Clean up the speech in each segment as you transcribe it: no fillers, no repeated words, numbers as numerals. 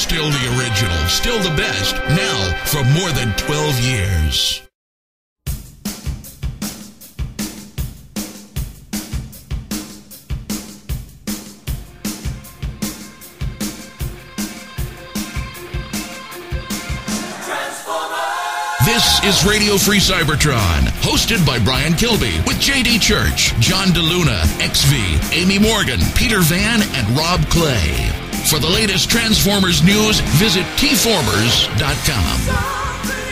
Still the original, still the best. Now, for more than 12 years. This is Radio Free Cybertron, hosted by Brian Kilby, with J.D. Church, John DeLuna, XV, Amy Morgan, Peter Van, and Rob Clay. For the latest Transformers news, visit tformers.com.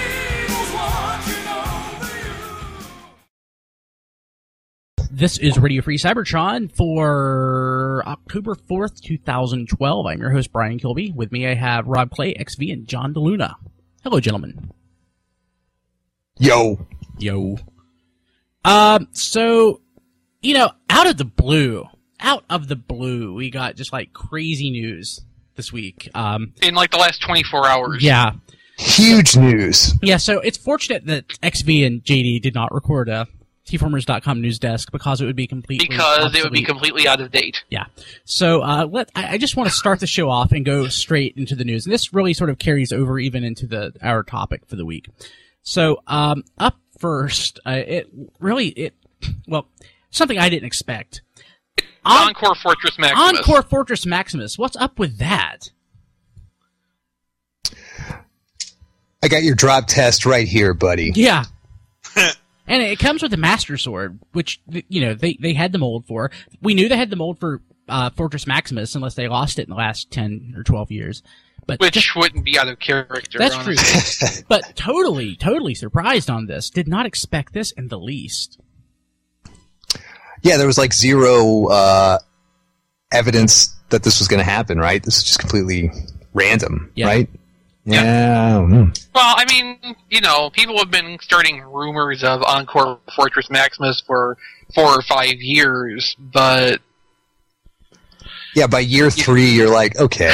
This is Radio Free Cybertron for October 4th, 2012. I'm your host, Brian Kilby. With me, I have Rob Clay, XV, and John DeLuna. Hello, gentlemen. Yo. So, out of the blue, we got just like crazy news this week. In like the last 24 hours. Yeah. Huge news. Yeah, so it's fortunate that XV and JD did not record a tformers.com news desk because it would be completely out of date. Yeah. So, I just want to start the show off and go straight into the news. And this really sort of carries over even into our topic for the week. So, up first, something I didn't expect. Encore Fortress Maximus. Encore Fortress Maximus. What's up with that? I got your drop test right here, buddy. Yeah. And it comes with a Master Sword, which, they had the mold for. We knew they had the mold for Fortress Maximus, unless they lost it in the last 10 or 12 years. Which wouldn't be out of character. That's honestly. true. But totally surprised on this. Did not expect this in the least. Yeah, there was like zero evidence that this was going to happen, right? This is just completely random, right? Yeah. Well, I mean, people have been starting rumors of Encore Fortress Maximus for 4 or 5 years, but... Yeah, by year 3, you're like, okay.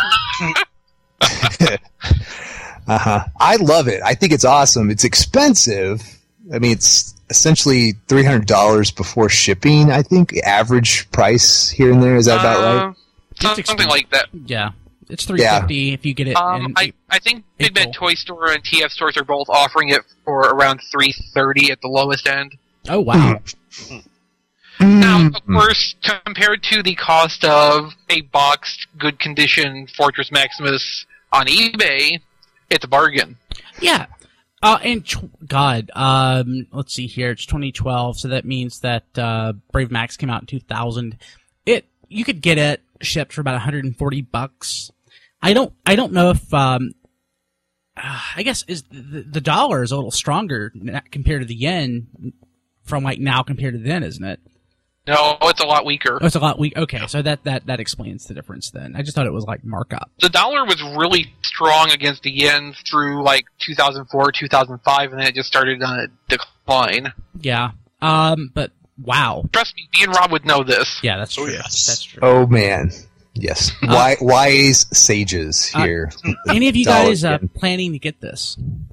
I love it. I think it's awesome. It's expensive. I mean, it's essentially $300 before shipping, I think. Average price here and there. Is that about right? Something like that. Yeah. It's $350 if you get it. I think Big Bad Toy Store and TF stores are both offering it for around $330 at the lowest end. Oh, wow. Now, of course, compared to the cost of a boxed, good condition Fortress Maximus on eBay, it's a bargain. Yeah. Let's see here. It's 2012, so that means that Brave Max came out in 2000. You could get it shipped for about $140. I don't know if I guess is the dollar is a little stronger compared to the yen from like now compared to then, isn't it? No, it's a lot weaker. Oh, it's a lot weak. Okay, so that explains the difference then. I just thought it was like markup. The dollar was really strong against the yen through like 2004, 2005, and then it just started on a decline. Yeah. But wow. Trust me, me and Rob would know this. Yeah, that's true. Oh, yes. That's true. Oh man. Yes. Wise sages here. Any of you guys planning to get this?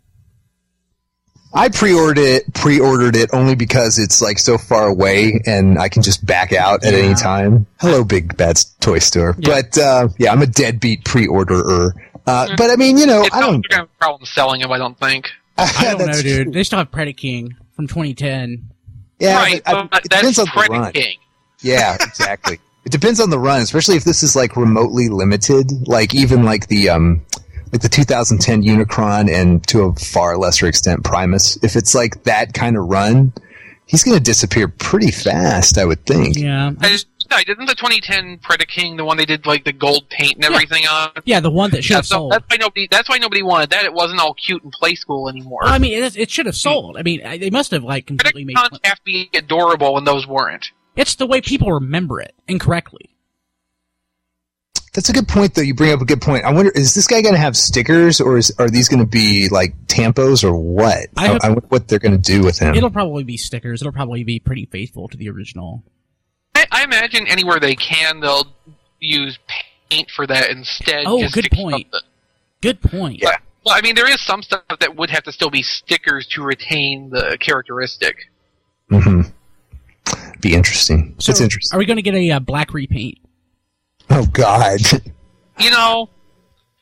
I pre-ordered it only because it's like so far away and I can just back out at any time. Hello, Big Bad Toy Store. Yeah. But I'm a deadbeat pre-orderer. But I mean, I don't have a problem selling them, I don't think. I don't know, dude. They still have Predaking from 2010. Yeah, right, but it depends on the run. Yeah, exactly. It depends on the run, especially if this is like remotely limited, like even like the 2010 Unicron and to a far lesser extent Primus. If it's like that kind of run, he's going to disappear pretty fast, I would think. Yeah. Didn't the 2010 Predaking the one they did like the gold paint and everything on? Yeah, the one that should have sold. That's why nobody wanted that. It wasn't all cute and play school anymore. Well, I mean, it should have sold. I mean, they must have like completely made. Predacons have to be adorable when those weren't. It's the way people remember it incorrectly. That's a good point, though. You bring up a good point. I wonder, is this guy going to have stickers, or are these going to be like tampos, or what? I wonder what they're going to do with him. It'll probably be stickers. It'll probably be pretty faithful to the original. I imagine anywhere they can, they'll use paint for that instead. Oh, good point. Good point. Yeah. Well, I mean, there is some stuff that would have to still be stickers to retain the characteristic. Mm-hmm. Be interesting. So it's interesting. Are we going to get a black repaint? Oh, God.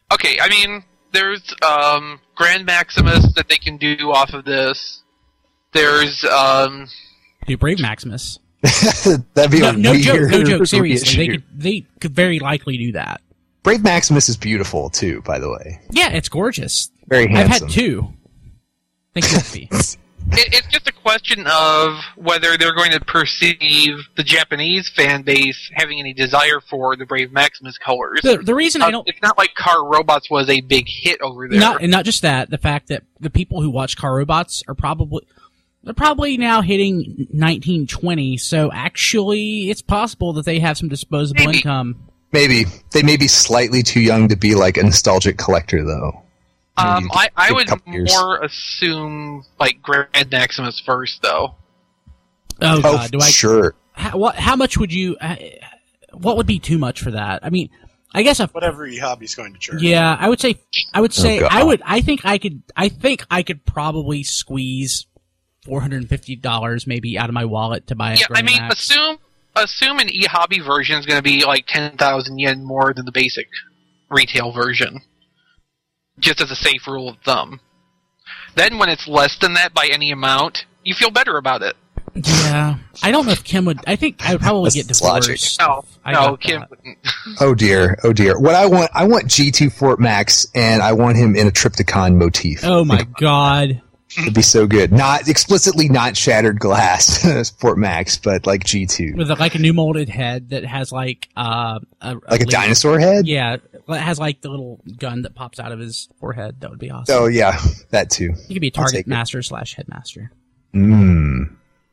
Okay, I mean, there's Grand Maximus that they can do off of this. There's Do Brave Maximus. That'd be No weird. joke. Seriously, they could very likely do that. Brave Maximus is beautiful too, by the way. Yeah, it's gorgeous. Very handsome. I've had two. Thank you. It's just a question of whether they're going to perceive the Japanese fan base having any desire for the Brave Maximus colors. The reason I don't... It's not like Car Robots was a big hit over there. Not just that, the fact that the people who watch Car Robots are probably now hitting 1920, so actually it's possible that they have some disposable income. Maybe. They may be slightly too young to be like a nostalgic collector, though. I would more assume like Grand Maximus first, though. Oh God! Sure. How much would you? What would be too much for that? I mean, I guess whatever your hobby's going to charge. Yeah, I would say. Oh, I think I could probably squeeze $450 maybe out of my wallet to buy. Yeah, I mean, assume an e-hobby version is going to be like 10,000 yen more than the basic retail version. Just as a safe rule of thumb. Then when it's less than that by any amount, you feel better about it. Yeah. I don't know if Kim would... I think I would probably get divorced. No, Kim wouldn't. Oh dear. What I want G2 Fort Max, and I want him in a Triptychon motif. Oh my God. It'd be so good. Not explicitly not shattered glass Fort Max, but like G2. With like a new molded head that has like a dinosaur head? Yeah. It has like the little gun that pops out of his forehead. That would be awesome. Oh yeah, that too. He could be a target master / headmaster. No,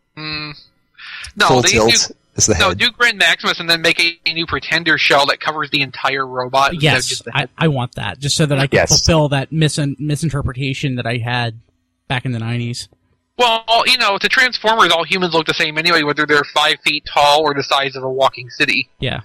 Full tilt is the head. No, do Grand Maximus and then make a new Pretender shell that covers the entire robot. Yes, I want that, just so that I can fulfill that misinterpretation that I had back in the 90s. Well, to Transformers, all humans look the same anyway, whether they're 5 feet tall or the size of a walking city. Yeah.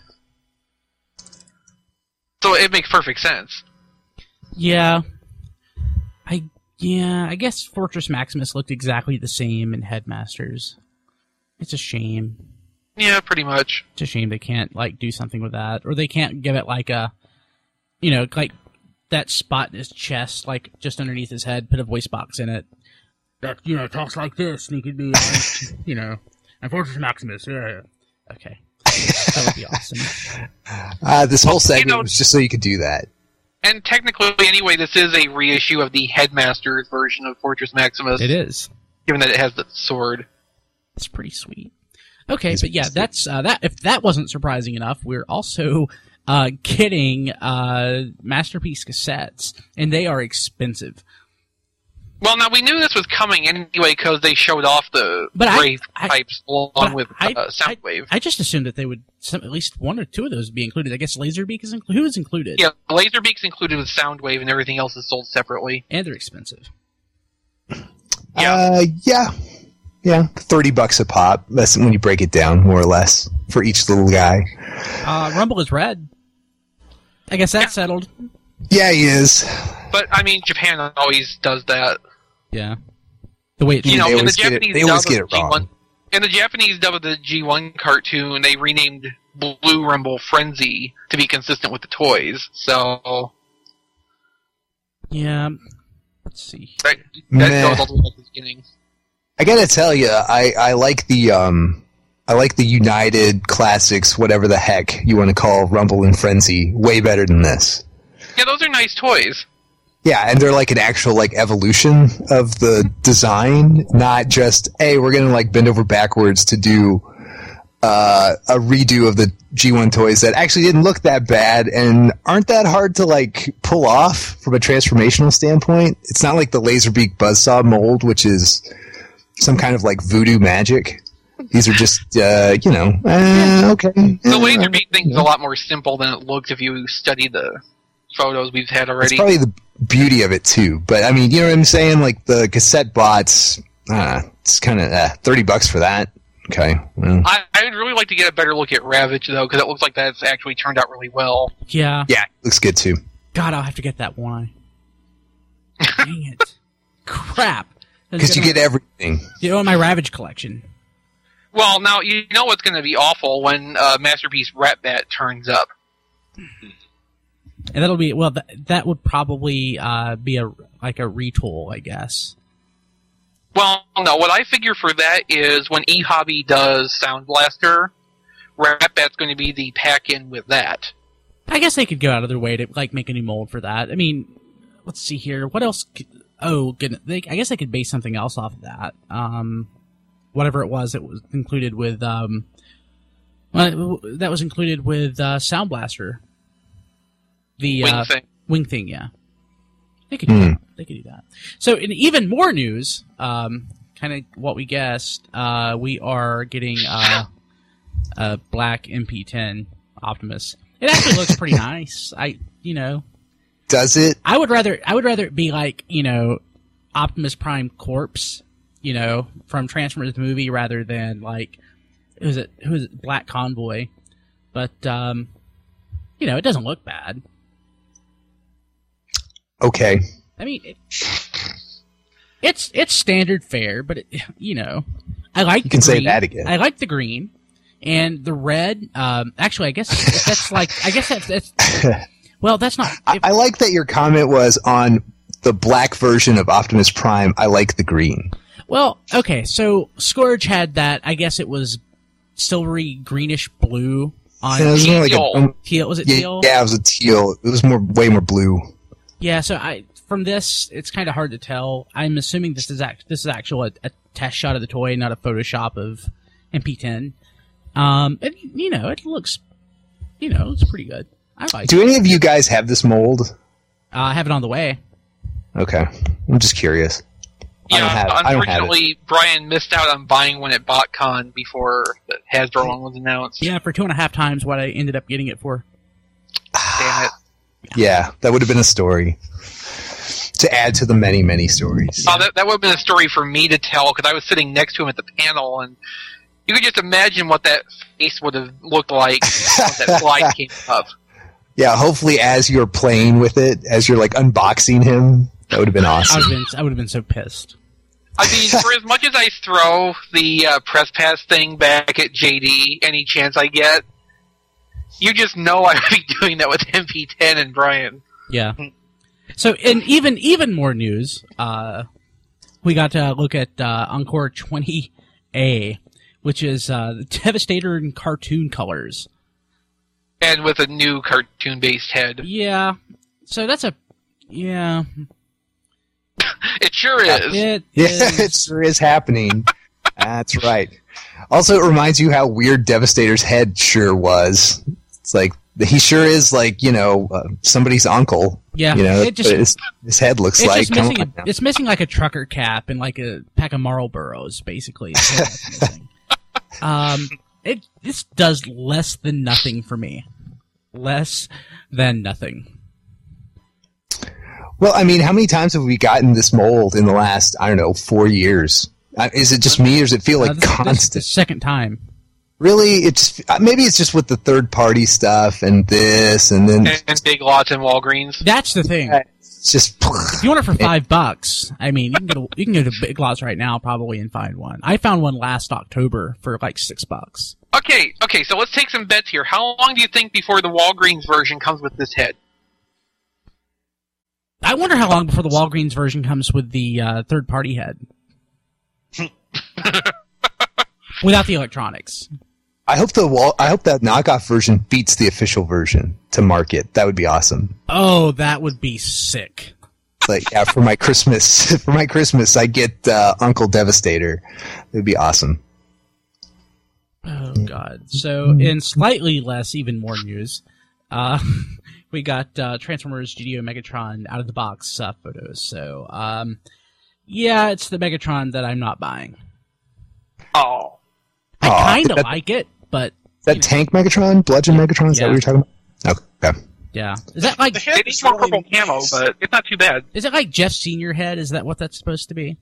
So it makes perfect sense. Yeah. I guess Fortress Maximus looked exactly the same in Headmasters. It's a shame. Yeah, pretty much. It's a shame they can't do something with that, or they can't give it like that spot in his chest, just underneath his head, put a voice box in it that talks like this, and he could be and Fortress Maximus. Yeah. Okay. That would be awesome. This whole segment was just so you could do that. And technically, anyway, this is a reissue of the Headmaster's version of Fortress Maximus. It is. Given that it has the sword. It's pretty sweet. Okay, but yeah, that's that. If that wasn't surprising enough, we're also getting Masterpiece cassettes, and they are expensive. Well, now we knew this was coming anyway because they showed off the Brave pipes along with Soundwave. I just assumed that they would at least one or two of those would be included. I guess Laserbeak is included. Who is included? Yeah, Laserbeak's included with Soundwave, and everything else is sold separately. And they're expensive. Yeah, $30 a pop. That's when you break it down, more or less, for each little guy. Rumble is red. I guess that's settled. Yeah, he is. But I mean, Japan always does that. Yeah, the way they always get it wrong. In the Japanese dub of the G1 cartoon, they renamed Blue Rumble Frenzy to be consistent with the toys. So yeah, let's see. That goes all the way back to the beginning. I gotta tell you, I like the United Classics, whatever the heck you want to call Rumble and Frenzy, way better than this. Yeah, those are nice toys. Yeah, and they're like an actual evolution of the design, not just, hey, we're gonna bend over backwards to do a redo of the G1 toys that actually didn't look that bad and aren't that hard to pull off from a transformational standpoint. It's not like the Laserbeak Buzzsaw mold, which is some kind of voodoo magic. These are just, okay. The Laserbeak thing is a lot more simple than it looks if you study the photos we've had already. It's probably the beauty of it too, but I mean, you know what I'm saying? The cassette bots, it's kind of $30 for that. Okay. Well. I would really like to get a better look at Ravage though, because it looks like that's actually turned out really well. Yeah. Yeah, looks good too. God, I'll have to get that one. Dang it! Crap. Because you get everything. In my Ravage collection. Well, now you know what's going to be awful when Masterpiece Ratbat turns up. And that'll be, well, that would probably be a retool, I guess. Well, no, what I figure for that is when eHobby does Sound Blaster, Ratbat's going to be the pack-in with that. I guess they could go out of their way to like make a new mold for that. I mean, let's see here. What else? Oh, goodness. I guess they could base something else off of that. Whatever it was included with that was included with Sound Blaster. The Wing Thing, yeah. They could do that. They could do that. So, in even more news, kind of what we guessed, we are getting a black MP10 Optimus. It actually looks pretty nice. Does it? I would rather it be like, Optimus Prime Corpse, from Transformers the movie, rather than like who was it, Black Convoy. But it doesn't look bad. Okay. I mean, it's standard fare, but I like. You can say that again. I like the green and the red. Actually, I guess that's. Well, that's not. I like that your comment was on the black version of Optimus Prime. I like the green. Well, okay, so Scourge had that. I guess it was silvery greenish blue on. Yeah, it was more like teal. Was it teal? Yeah, it was a teal. It was way more blue. Yeah, so from this, it's kind of hard to tell. I'm assuming this is actual a test shot of the toy, not a Photoshop of MP10. It looks, it's pretty good. I like. Do any of you guys have this mold? I have it on the way. Okay, I'm just curious. Yeah, unfortunately, Brian missed out on buying one at BotCon before the Hasbro one was announced. Yeah, for 2.5 times what I ended up getting it for. Damn it. Yeah, that would have been a story to add to the many, many stories. Oh, that would have been a story for me to tell, because I was sitting next to him at the panel, and you could just imagine what that face would have looked like once that slide came up. Yeah, hopefully as you're playing with it, as you're like unboxing him, that would have been awesome. I would have been so pissed. I mean, for as much as I throw the press pass thing back at JD any chance I get, you just know I would be doing that with MP10 and Brian. Yeah. So, in even more news, we got to look at Encore 20A, which is the Devastator in cartoon colors. And with a new cartoon-based head. Yeah. So that's yeah. It sure is. It sure is happening. That's right. Also, it reminds you how weird Devastator's head sure was. It's like, he sure is like, somebody's uncle. Yeah. His head looks like. It's missing like a trucker cap and like a pack of Marlboros, basically. This does less than nothing for me. Less than nothing. Well, I mean, how many times have we gotten this mold in the last, 4 years? Is it just me, or does it feel like constant? This is the second time. Really? Maybe it's just with the third-party stuff and this, and then... And Big Lots and Walgreens. That's the thing. It's just... If you want it for $5, I mean, you can go to Big Lots right now probably and find one. I found one last October for like $6. Okay, so let's take some bets here. How long do you think before the Walgreens version comes with this head? I wonder how long before the Walgreens version comes with the third-party head. Without the electronics. I hope that knockoff version beats the official version to market. That would be awesome. Oh, that would be sick. Like, yeah, for my Christmas, I get Uncle Devastator. It would be awesome. Oh God! So, in slightly less, even more news, we got Transformers GDO Megatron out of the box photos. So, yeah, it's the Megatron that I'm not buying. Oh. I kind of like it, but... Is that Tank Megatron? Bludgeon Megatron? Is that what you're talking about? Okay. Yeah. Is that like... It's more purple camo, but it's not too bad. Is it like Jeff Senior head? Is that what that's supposed to be?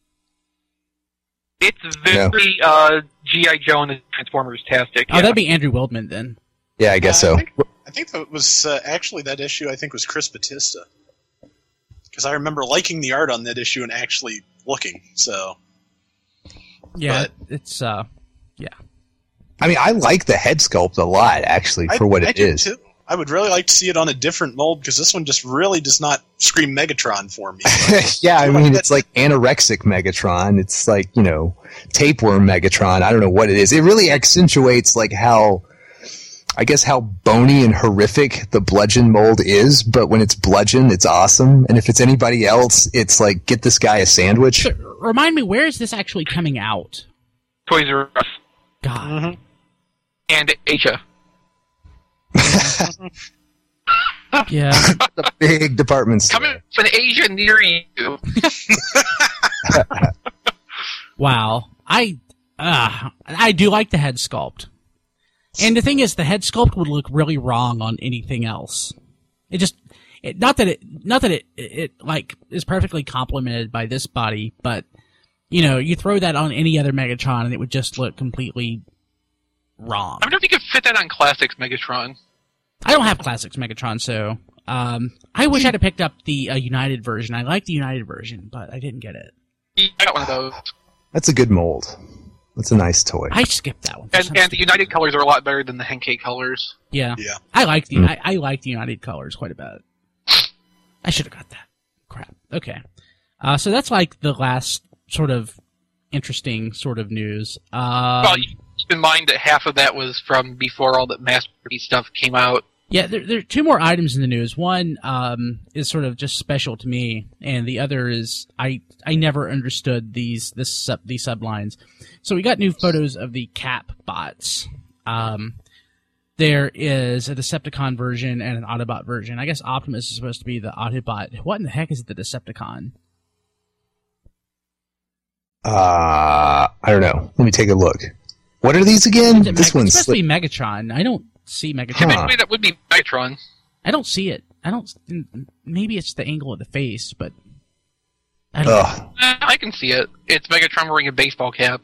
It's very G.I. Joe and the Transformers-tastic. Oh, that'd be Andrew Wildman, then. Yeah, I guess so. I think that was actually that issue, I think, was Chris Batista. Because I remember liking the art on that issue and actually looking, so... Yeah, it's, yeah. I mean, I like the head sculpt a lot, actually, for what it is. Too. I would really like to see it on a different mold, because this one just really does not scream Megatron for me. Yeah, I mean, it's like anorexic Megatron. It's like, tapeworm Megatron. I don't know what it is. It really accentuates like how bony and horrific the Bludgeon mold is, but when it's Bludgeon, it's awesome. And if it's anybody else, it's like, get this guy a sandwich. So, remind me, where is this actually coming out? Toys R Us. God. Mm-hmm. And Asia. Yeah. The big department store. Coming from Asia near you. Wow. I do like the head sculpt. And the thing is, the head sculpt would look really wrong on anything else. Not that it like is perfectly complemented by this body, but you throw that on any other Megatron and it would just look completely wrong. I wonder if you could fit that on Classics Megatron. I don't have Classics Megatron, so I wish I'd have picked up the United version. I like the United version, but I didn't get it. Yeah, I got one of those. That's a good mold. That's a nice toy. I skipped that one. And the United colors are a lot better than the Henkei colors. Yeah. Yeah. I like the United colors quite a bit. I should have got that. Crap. Okay. So that's like the last sort of interesting sort of news. Well, you keep in mind that half of that was from before all that Masterpiece stuff came out. Yeah, there are two more items in the news. One is sort of just special to me, and the other is I never understood these sublines. So we got new photos of the Cap bots. There is a Decepticon version and an Autobot version. I guess Optimus is supposed to be the Autobot. What in the heck is the Decepticon? I don't know. Let me take a look. What are these again? This one's supposed to be Megatron. I don't see Megatron. Typically, that would be Megatron. I don't see it. Maybe it's the angle of the face, but I don't know. I can see it. It's Megatron wearing a baseball cap.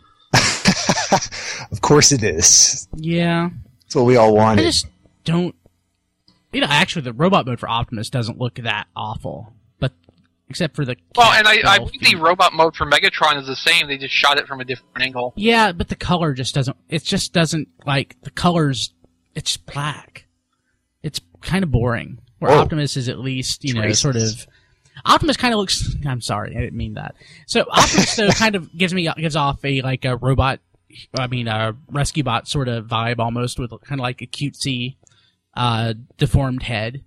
Of course it is. Yeah. That's what we all wanted. I just don't... actually, the robot mode for Optimus doesn't look that awful, but except for the... Well, and I believe the robot mode for Megatron is the same. They just shot it from a different angle. Yeah, but the color just doesn't... It just doesn't, like, the colors... It's black. It's kind of boring. Where Optimus is at least, sort of... Optimus kind of looks... I'm sorry, I didn't mean that. So Optimus, though, kind of gives off a robot... a rescue bot sort of vibe almost, with kind of like a cutesy, deformed head.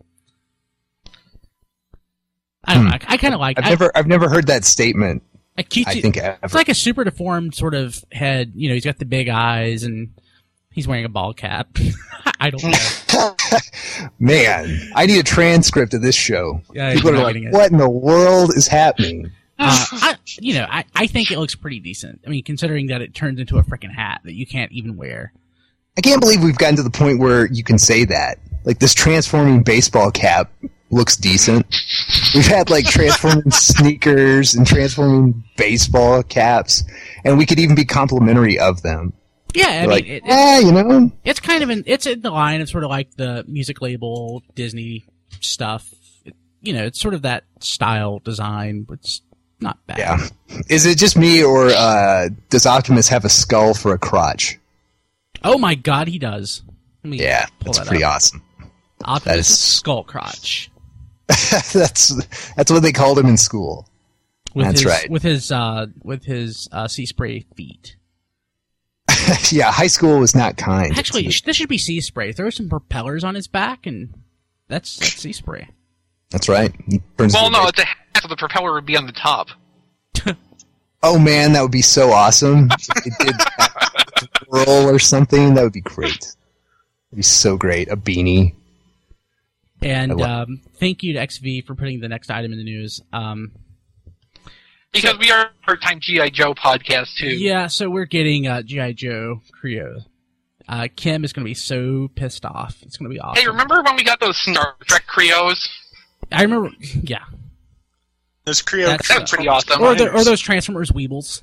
I don't know. I kind of like... I've never heard that statement. A cutesy, I think ever. It's like a super deformed sort of head. He's got the big eyes and he's wearing a ball cap. I don't know. Man, I need a transcript of this show. Yeah, people are like, what in the world is happening? I think it looks pretty decent. I mean, considering that it turns into a freaking hat that you can't even wear. I can't believe we've gotten to the point where you can say that. Like, this transforming baseball cap looks decent. We've had, like, transforming sneakers and transforming baseball caps, and we could even be complimentary of them. Yeah, I mean, it's kind of it's in the line of sort of like the music label Disney stuff. It's sort of that style design, but it's not bad. Yeah. Is it just me, or does Optimus have a skull for a crotch? Oh my God, he does. That's pretty awesome. Optimus skull crotch. That's what they called him in school. Right. With his sea spray feet. Yeah, high school was not kind. Actually, this should be sea spray. Throw some propellers on his back, and that's sea spray. That's right. Well, no, it's a hat, so the propeller would be on the top. Oh man, that would be so awesome. If it did that roll or something, that would be great. It'd be so great. A beanie. And thank you to XV for putting the next item in the news. Because we are a part-time G.I. Joe podcast, too. Yeah, so we're getting G.I. Joe Creo. Kim is going to be so pissed off. It's going to be awesome. Hey, remember when we got those Star Trek Creos? I remember, yeah. Those Creo... That was pretty awesome. Or those Transformers Weebles.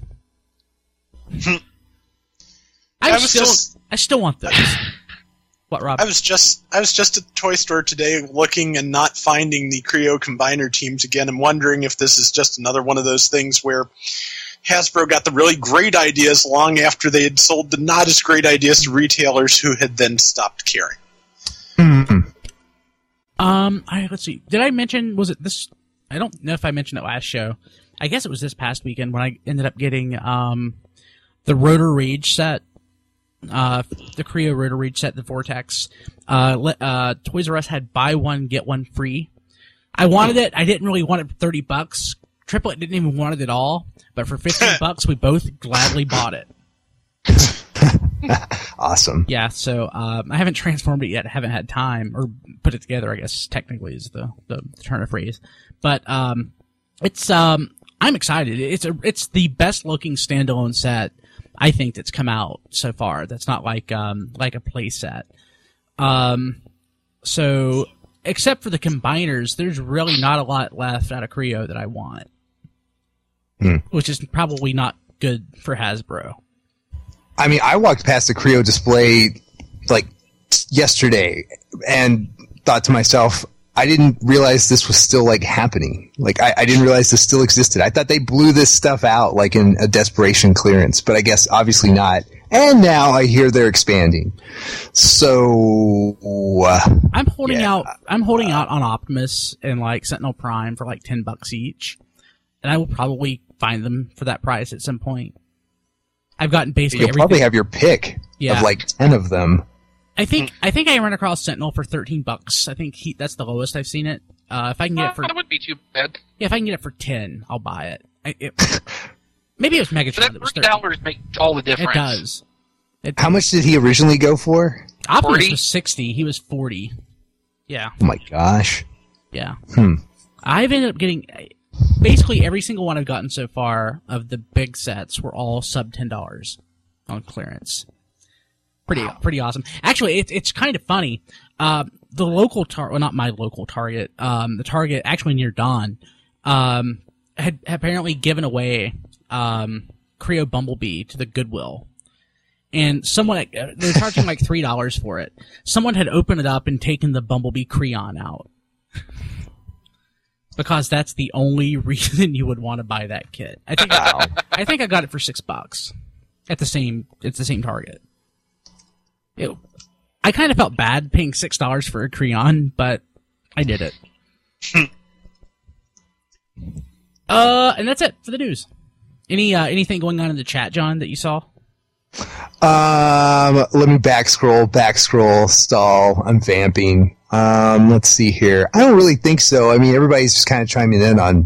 I still want those. What, Rob? I was just at the toy store today looking and not finding the Creo Combiner teams again. I'm wondering if this is just another one of those things where Hasbro got the really great ideas long after they had sold the not as great ideas to retailers who had then stopped caring. Mm-hmm. Let's see. Did I mention, was it this? I don't know if I mentioned it last show. I guess it was this past weekend when I ended up getting the Rotor Rage set, the Creo Rotor Rage set, the Vortex. Toys R Us had buy one get one free. I wanted it. I didn't really want it for $30. Triplet didn't even want it at all, but for $15, we both gladly bought it. Awesome. Yeah, so I haven't transformed it yet. I haven't had time, or put it together, I guess technically is the turn of phrase. But it's I'm excited. It's the best looking standalone set I think that's come out so far. That's not like a play set. So except for the combiners, there's really not a lot left out of Creo that I want. Which is probably not good for Hasbro. I mean, I walked past the Creo display like yesterday and thought to myself, I didn't realize this was still like happening. Like I didn't realize this still existed. I thought they blew this stuff out like in a desperation clearance, but I guess obviously not. And now I hear they're expanding. So I'm holding out on Optimus and like Sentinel Prime for like $10 each, and I will probably find them for that price at some point. I've gotten basically You'll probably have your pick of like 10 of them. I think I ran across Sentinel for $13. I think that's the lowest I've seen it. If I can get it for, that wouldn't be too bad. Yeah, if I can get it for 10, I'll buy it. Maybe it was Megatron that was $3 make all the difference. It does. How much did he originally go for? Optimus 40? was 60. He was 40. Yeah. Oh my gosh. Yeah. I've ended up getting basically every single one I've gotten so far of the big sets were all sub $10 on clearance. Pretty awesome. Actually, it's kind of funny. The local not my local Target, the Target actually near Dawn, had apparently given away Creo Bumblebee to the Goodwill. And someone, they're charging like $3 for it. Someone had opened it up and taken the Bumblebee Creon out. Because that's the only reason you would want to buy that kit. I think I got it for $6 at the same Target. I kind of felt bad paying $6 for a Creon, but I did it. And that's it for the news. Anything going on in the chat, John, that you saw? Let me back scroll, stall. I'm vamping. Let's see here. I don't really think so. I mean, everybody's just kind of chiming in on,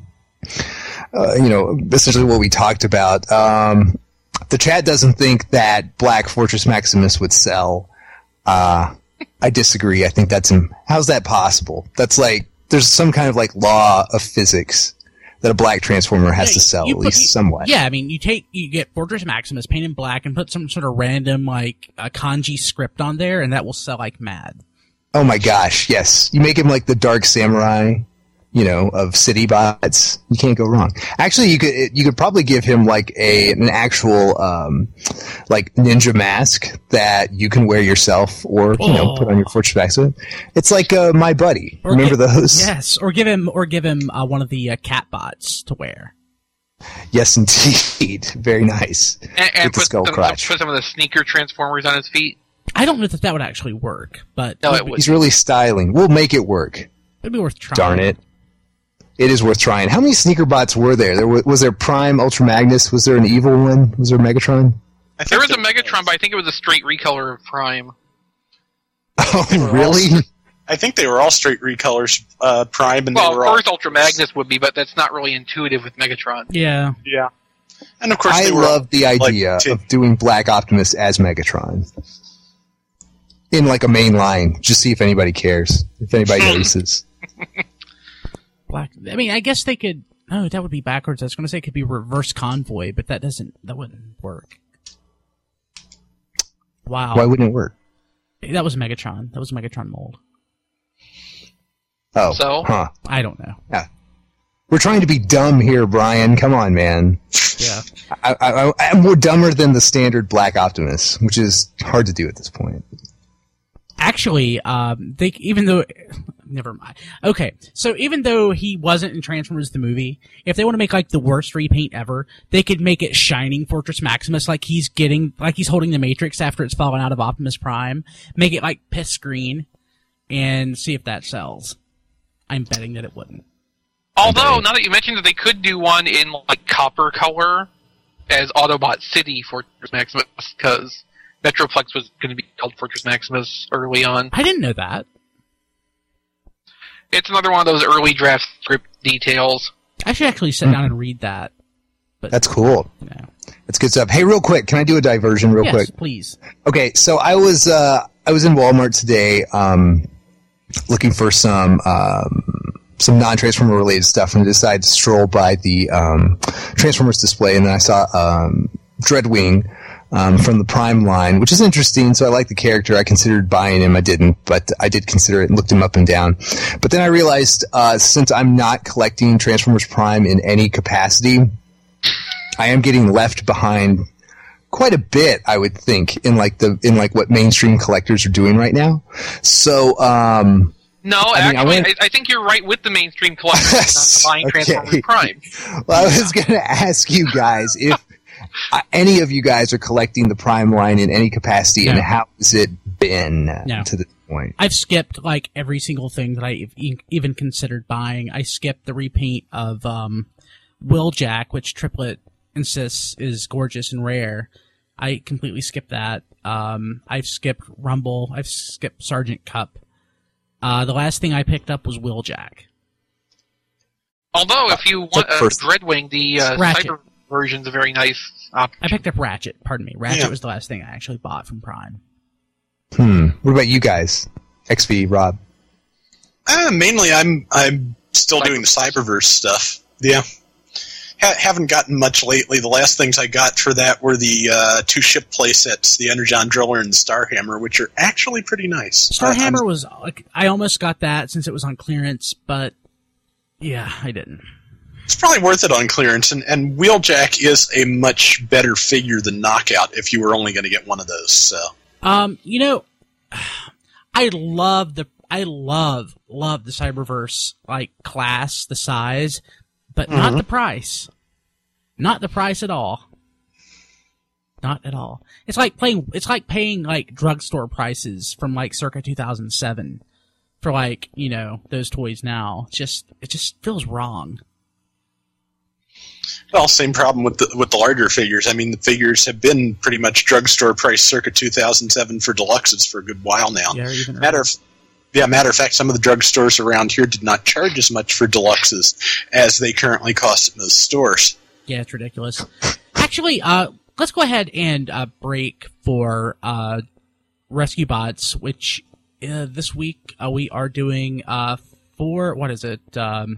essentially what we talked about. The chat doesn't think that Black Fortress Maximus would sell. I disagree. I think how's that possible? That's like, there's some kind of like law of physics that a black Transformer has to sell, at least somewhat. Yeah, I mean, you get Fortress Maximus painted black and put some sort of random, like, kanji script on there, and that will sell like mad. Oh my gosh, yes. You make him like the Dark Samurai, of City Bots. You can't go wrong. Actually, you could probably give him like an actual, like ninja mask that you can wear yourself or, put on your Fortress Maximus. It's like, My Buddy. Remember those? Yes, or give him one of the cat bots to wear. Yes, indeed. Very nice. And put some of the sneaker Transformers on his feet. I don't know that would actually work, but no, it would. He's really styling. We'll make it work. It'd be worth trying. Darn it. It is worth trying. How many sneaker bots were there? Was there Prime, Ultra Magnus? Was there an evil one? Was there Megatron? There was a Megatron, but I think it was a straight recolor of Prime. Oh, really? I think they were all straight recolors, Prime, and well, they were of course Ultra Magnus would be, but that's not really intuitive with Megatron. Yeah. Yeah. And of course I love the idea of doing Black Optimus as Megatron. In like a main line. Just see if anybody cares. If anybody notices. Black. I mean, I guess they could. Oh, that would be backwards. I was going to say it could be Reverse Convoy, but that wouldn't work. Wow. Why wouldn't it work? That was Megatron. That was Megatron mold. Oh. So? Huh. I don't know. Yeah. We're trying to be dumb here, Brian. Come on, man. Yeah. I'm more dumber than the standard Black Optimus, which is hard to do at this point. Actually, never mind. Okay, so even though he wasn't in Transformers the movie, if they want to make like the worst repaint ever, they could make it Shining Fortress Maximus like he's holding the Matrix after it's fallen out of Optimus Prime. Make it like piss green, and see if that sells. I'm betting that it wouldn't. Although, now that you mentioned that they could do one in like copper color as Autobot City Fortress Maximus, because Metroplex was going to be called Fortress Maximus early on. I didn't know that. It's another one of those early draft script details. I should actually sit down and read that. But That's cool. no. That's good stuff. Hey, real quick, can I do a diversion real Yes, quick? please. Okay, so I was in Walmart today, looking for some non-Transformer related stuff, and I decided to stroll by the Transformers display, and then I saw Dreadwing from the Prime line, which is interesting. So I like the character. I considered buying him. I didn't, but I did consider it and looked him up and down. But then I realized since I'm not collecting Transformers Prime in any capacity, I am getting left behind quite a bit, I would think, in like what mainstream collectors are doing right now. So, No, I think you're right with the mainstream collectors not buying Transformers Prime. Well, I was going to ask you guys if any of you guys are collecting the Prime line in any capacity, and how has it been to this point? I've skipped like every single thing that I even considered buying. I skipped the repaint of Wheeljack, which Triplet insists is gorgeous and rare. I completely skipped that. I've skipped Rumble. I've skipped Sergeant Cup. The last thing I picked up was Wheeljack. Although, if you want Dreadwing, the Cyber version's a very nice option. I picked up Ratchet. Pardon me. Ratchet was the last thing I actually bought from Prime. What about you guys? XV, Rob? Mainly, I'm still doing the Cyberverse stuff. Yeah. Haven't gotten much lately. The last things I got for that were the two ship playsets, the Energon Driller and the Starhammer, which are actually pretty nice. Starhammer was... I almost got that since it was on clearance, but yeah, I didn't. It's probably worth it on clearance, and Wheeljack is a much better figure than Knockout if you were only going to get one of those. So, you know, I love the Cyberverse like class, the size, but not the price. Not the price at all. Not at all. It's like paying like drugstore prices from like circa 2007 for like, you know, those toys now. It just feels wrong. Well, same problem with the larger figures. I mean, the figures have been pretty much drugstore price circa 2007 for deluxes for a good while now. Yeah, even matter of fact, some of the drugstores around here did not charge as much for deluxes as they currently cost in those stores. Yeah, it's ridiculous. Actually, let's go ahead and break for Rescue Bots, which this week we are doing for, what is it?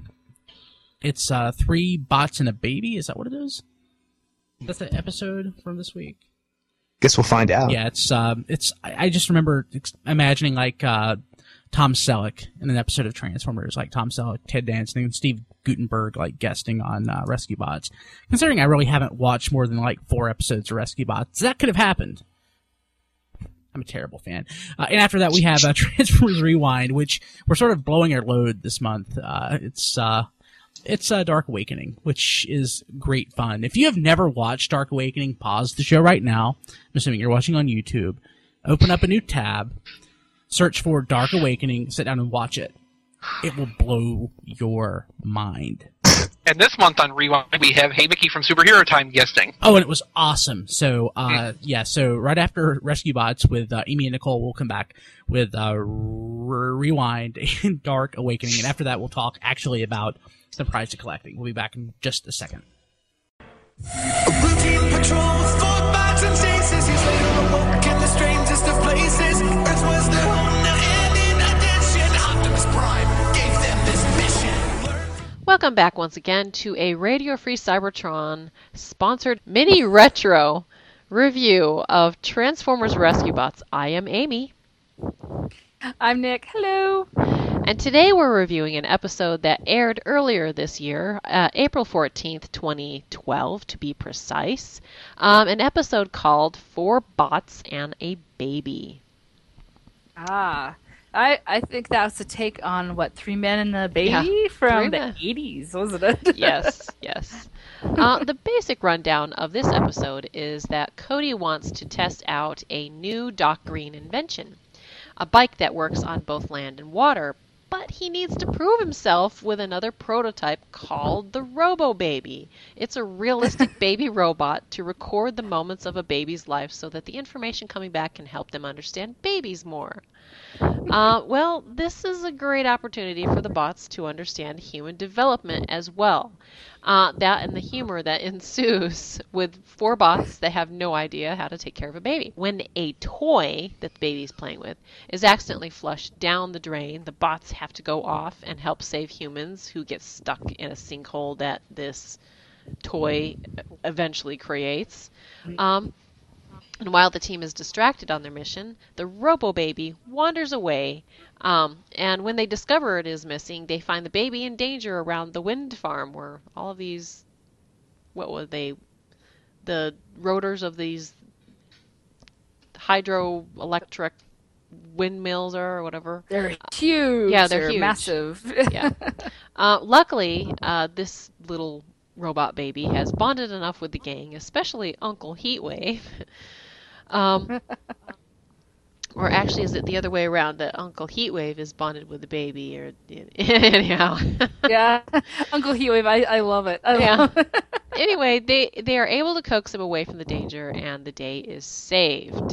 It's 3 bots and a baby. Is that what it is? That's the episode from this week. Guess we'll find out. Yeah, it's. I just remember imagining like Tom Selleck in an episode of Transformers, like Tom Selleck, Ted Danson, and Steve Guttenberg like guesting on Rescue Bots. Considering I really haven't watched more than like 4 episodes of Rescue Bots, that could have happened. I'm a terrible fan. And after that, we have Transformers Rewind, which we're sort of blowing our load this month. It's Dark Awakening, which is great fun. If you have never watched Dark Awakening, pause the show right now. I'm assuming you're watching on YouTube. Open up a new tab. Search for Dark Awakening. Sit down and watch it. It will blow your mind. And this month on Rewind, we have Hey Mickey from Superhero Time guesting. Oh, and it was awesome. So, so right after Rescue Bots with Amy and Nicole, we'll come back with Rewind and Dark Awakening. And after that, we'll talk actually about the price of collecting. We'll be back in just a second. Routine patrols, for bots and chases. He's later awoke in the strangest of places. Earth was their home now, and in addition, Optimus Prime gave them this mission. Welcome back once again to a Radio Free Cybertron sponsored mini retro review of Transformers Rescue Bots. I am Amy. I'm Nick. Hello. And today we're reviewing an episode that aired earlier this year, April 14th, 2012 to be precise. An episode called 4 Bots and a Baby. I think that's a take on, 3 Men and a Baby from the 80s, wasn't it? Yes. The basic rundown of this episode is that Cody wants to test out a new Doc Green invention. a bike that works on both land and water. But he needs to prove himself with another prototype called the Robo Baby. It's a realistic baby robot to record the moments of a baby's life so that the information coming back can help them understand babies more. Well, this is a great opportunity for the bots to understand human development as well. That and the humor that ensues with 4 bots that have no idea how to take care of a baby. When a toy that the baby's playing with is accidentally flushed down the drain, the bots have to go off and help save humans who get stuck in a sinkhole that this toy eventually creates. And while the team is distracted on their mission, the Robo Baby wanders away. And when they discover it is missing, they find the baby in danger around the wind farm where all of these, what were they? The rotors of these hydroelectric windmills or whatever. They're huge. Yeah, they're huge. Massive. Yeah. Luckily, this little robot baby has bonded enough with the gang, especially Uncle Heatwave. Or actually, is it the other way around, that Uncle Heatwave is bonded with the baby? Or anyhow. Yeah, Uncle Heatwave, I love it. I love it. Anyway, they are able to coax him away from the danger, and the day is saved.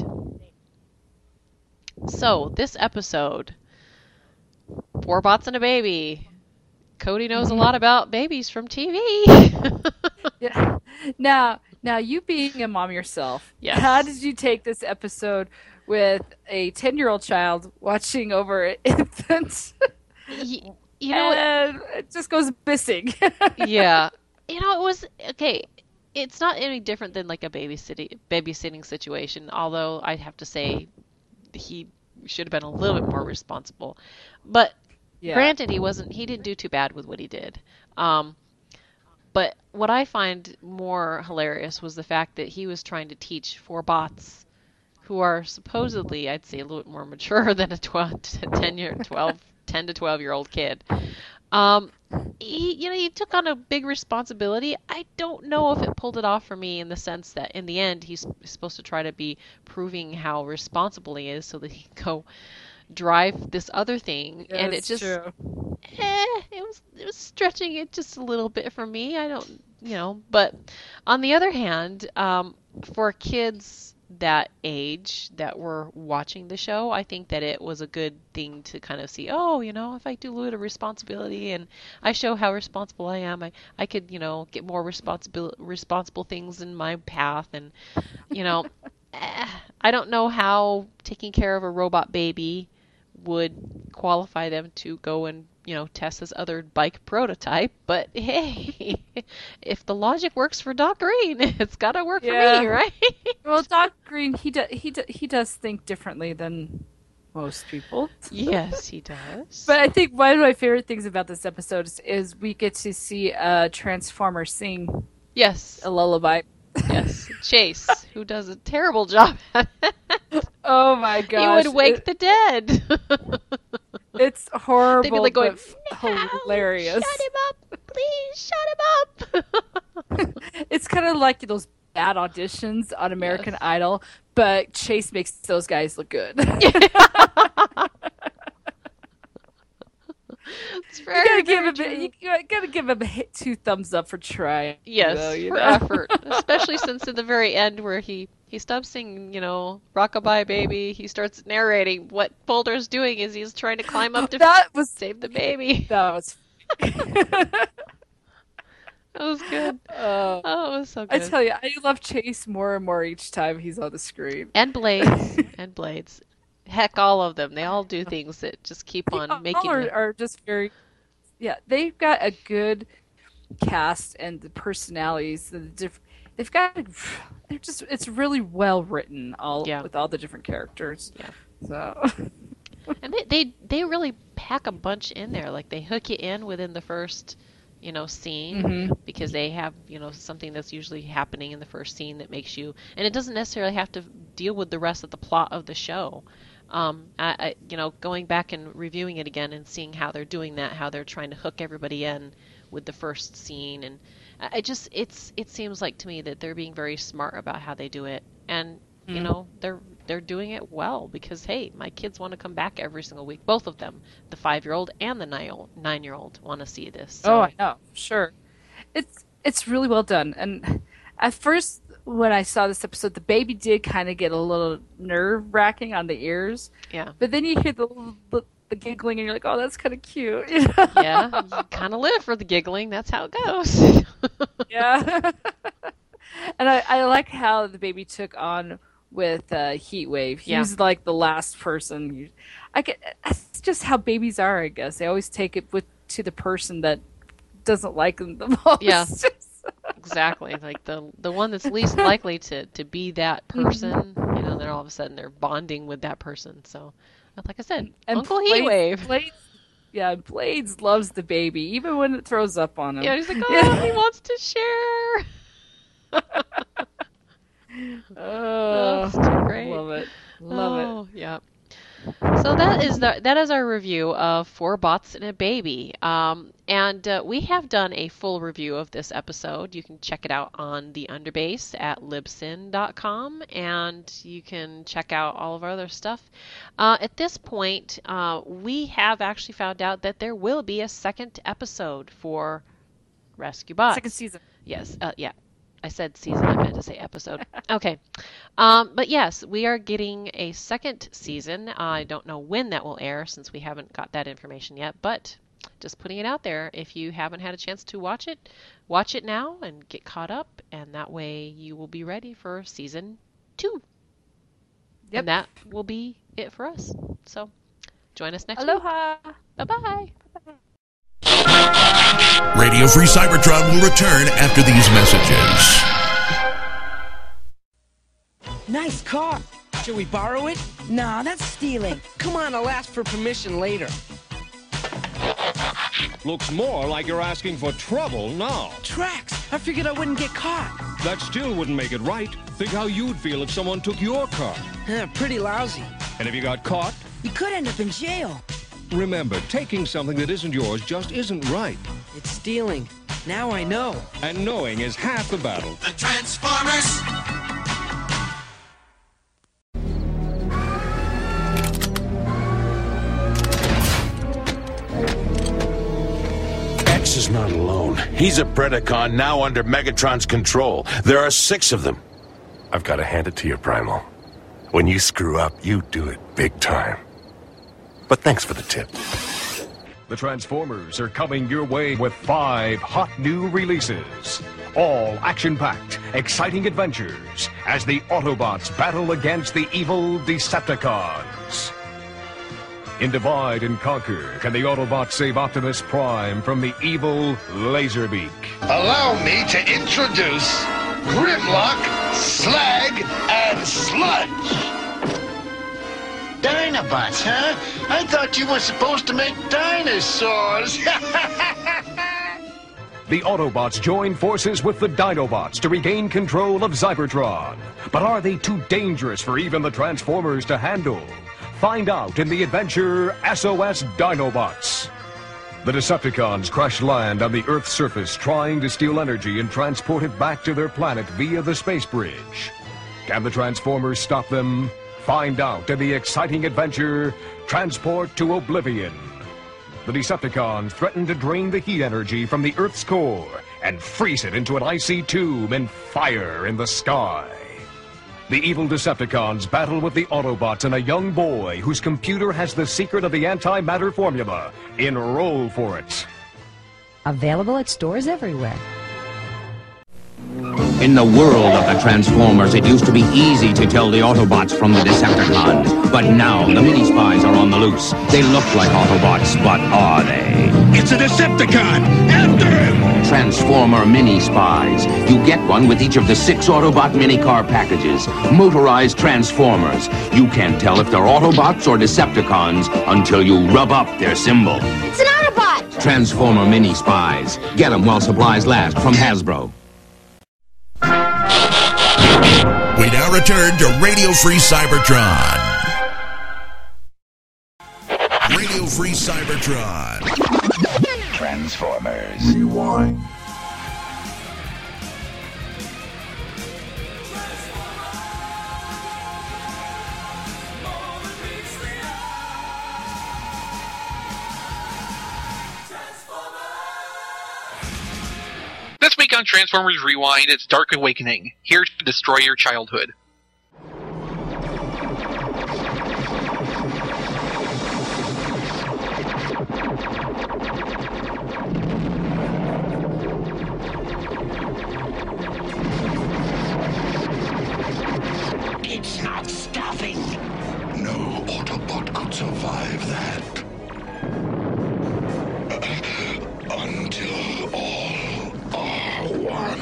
So, this episode, 4 bots and a baby. Cody knows a lot about babies from TV. Yeah. Now, you being a mom yourself, Yes. How did you take this episode with a 10-year-old child watching over infants? You know, And it just goes missing. yeah. You know, it was okay. It's not any different than like a babysitting situation, although I'd have to say he should have been a little bit more responsible. But Yeah. granted, he didn't do too bad with what he did. But what I find more hilarious was the fact that he was trying to teach 4 bots who are supposedly, I'd say, a little bit more mature than a 10 to 12-year-old kid. He took on a big responsibility. I don't know if it pulled it off for me in the sense that in the end he's supposed to try to be proving how responsible he is so that he can go drive this other thing, and it just true. it was stretching it just a little bit for me. I don't, but on the other hand, for kids that age that were watching the show, I think that it was a good thing to kind of see, if I do a little responsibility and I show how responsible I am, I could, get more responsible things in my path. And, I don't know how taking care of a robot baby would qualify them to go and, test this other bike prototype. But hey, if the logic works for Doc Green, it's got to work for me, right? Well, Doc Green, he does think differently than most people. Yes, he does. But I think one of my favorite things about this episode is we get to see a Transformer sing Yes. a lullaby. Yes. Chase, who does a terrible job at it. Oh my gosh. He would wake the dead. It's horrible, They'd be like going, but hilarious. Shut him up! Please shut him up! It's kind of like those bad auditions on American Idol, but Chase makes those guys look good. It's You very, gotta give him 2 thumbs up for trying. Yes, though, for effort. Especially since at the very end where he stops singing, Rockabye Baby, he starts narrating what Boulder's doing is he's trying to climb up to save the baby. That was That was good. Oh, it was so good. I tell you, I love Chase more and more each time he's on the screen. And Blades. Heck, all of them. They all do things that just keep on making All are just very... Yeah, they've got a good cast and the personalities. They've got... It's really well written with all the different characters. Yeah. So... And they really pack a bunch in there. Like, they hook you in within the first... scene, because they have, something that's usually happening in the first scene that makes you, and it doesn't necessarily have to deal with the rest of the plot of the show. Going back and reviewing it again and seeing how they're doing that, how they're trying to hook everybody in with the first scene, and it seems like to me that they're being very smart about how they do it, and they're they're doing it well because, hey, my kids want to come back every single week. Both of them, the 5-year-old and the 9-year-old, want to see this. So. Oh, I know, sure. It's really well done. And at first, when I saw this episode, the baby did kind of get a little nerve-wracking on the ears. Yeah. But then you hear the giggling, and you're like, oh, that's kind of cute. Yeah, you kind of live for the giggling. That's how it goes. Yeah. And I like how the baby took on with Heatwave. He was like the last person. That's just how babies are, I guess. They always take it to the person that doesn't like them the most. Yeah, exactly. Like the one that's least likely to be that person. You know, then all of a sudden they're bonding with that person. So, like I said, and Uncle Heatwave. Blades loves the baby, even when it throws up on him. Yeah, he's like, oh, he wants to share. Oh, too great. Love it. Yeah. So that is our review of 4 Bots and a Baby. And we have done a full review of this episode. You can check it out on the Underbase at libsyn.com, and you can check out all of our other stuff. At this point, we have actually found out that there will be a second episode for Rescue Bots. Second season. Yes. Yeah. I said season, I meant to say episode. Okay. But yes, we are getting a second season. I don't know when that will air since we haven't got that information yet, but just putting it out there. If you haven't had a chance to watch it now and get caught up, and that way you will be ready for season 2. Yep. And that will be it for us. So join us next week. Aloha. Bye-bye. Radio Free Cybertron will return after these messages. Nice car. Should we borrow it? Nah, that's stealing. Come on, I'll ask for permission later. Looks more like you're asking for trouble now. Tracks. I figured I wouldn't get caught. That still wouldn't make it right. Think how you'd feel if someone took your car. Pretty lousy. And if you got caught? You could end up in jail. Remember, taking something that isn't yours just isn't right. It's stealing. Now I know. And knowing is half the battle. The Transformers! X is not alone. He's a Predacon now under Megatron's control. There are 6 of them. I've got to hand it to you, Primal. When you screw up, you do it big time. But thanks for the tip. The Transformers are coming your way with 5 hot new releases. All action-packed, exciting adventures as the Autobots battle against the evil Decepticons. In Divide and Conquer, can the Autobots save Optimus Prime from the evil Laserbeak? Allow me to introduce Grimlock, Slag, and Sludge. Dinobots, huh? I thought you were supposed to make dinosaurs. The Autobots join forces with the Dinobots to regain control of Cybertron. But are they too dangerous for even the Transformers to handle? Find out in the adventure SOS Dinobots. The Decepticons crash land on the Earth's surface trying to steal energy and transport it back to their planet via the space bridge. Can the Transformers stop them? Find out in the exciting adventure, Transport to Oblivion. The Decepticons threaten to drain the heat energy from the Earth's core and freeze it into an icy tube and fire in the sky. The evil Decepticons battle with the Autobots and a young boy whose computer has the secret of the antimatter formula. Enroll for it. Available at stores everywhere. In the world of the Transformers, it used to be easy to tell the Autobots from the Decepticons. But now, the mini-spies are on the loose. They look like Autobots, but are they? It's a Decepticon! After him! Transformer mini-spies. You get one with each of the 6 Autobot mini-car packages. Motorized Transformers. You can't tell if they're Autobots or Decepticons until you rub up their symbol. It's an Autobot! Transformer mini-spies. Get them while supplies last from Hasbro. We now return to Radio Free Cybertron. Radio Free Cybertron. Transformers. Rewind. This week on Transformers Rewind, it's Dark Awakening, here to destroy your childhood. It's not stopping. No Autobot could survive that. Until all are one.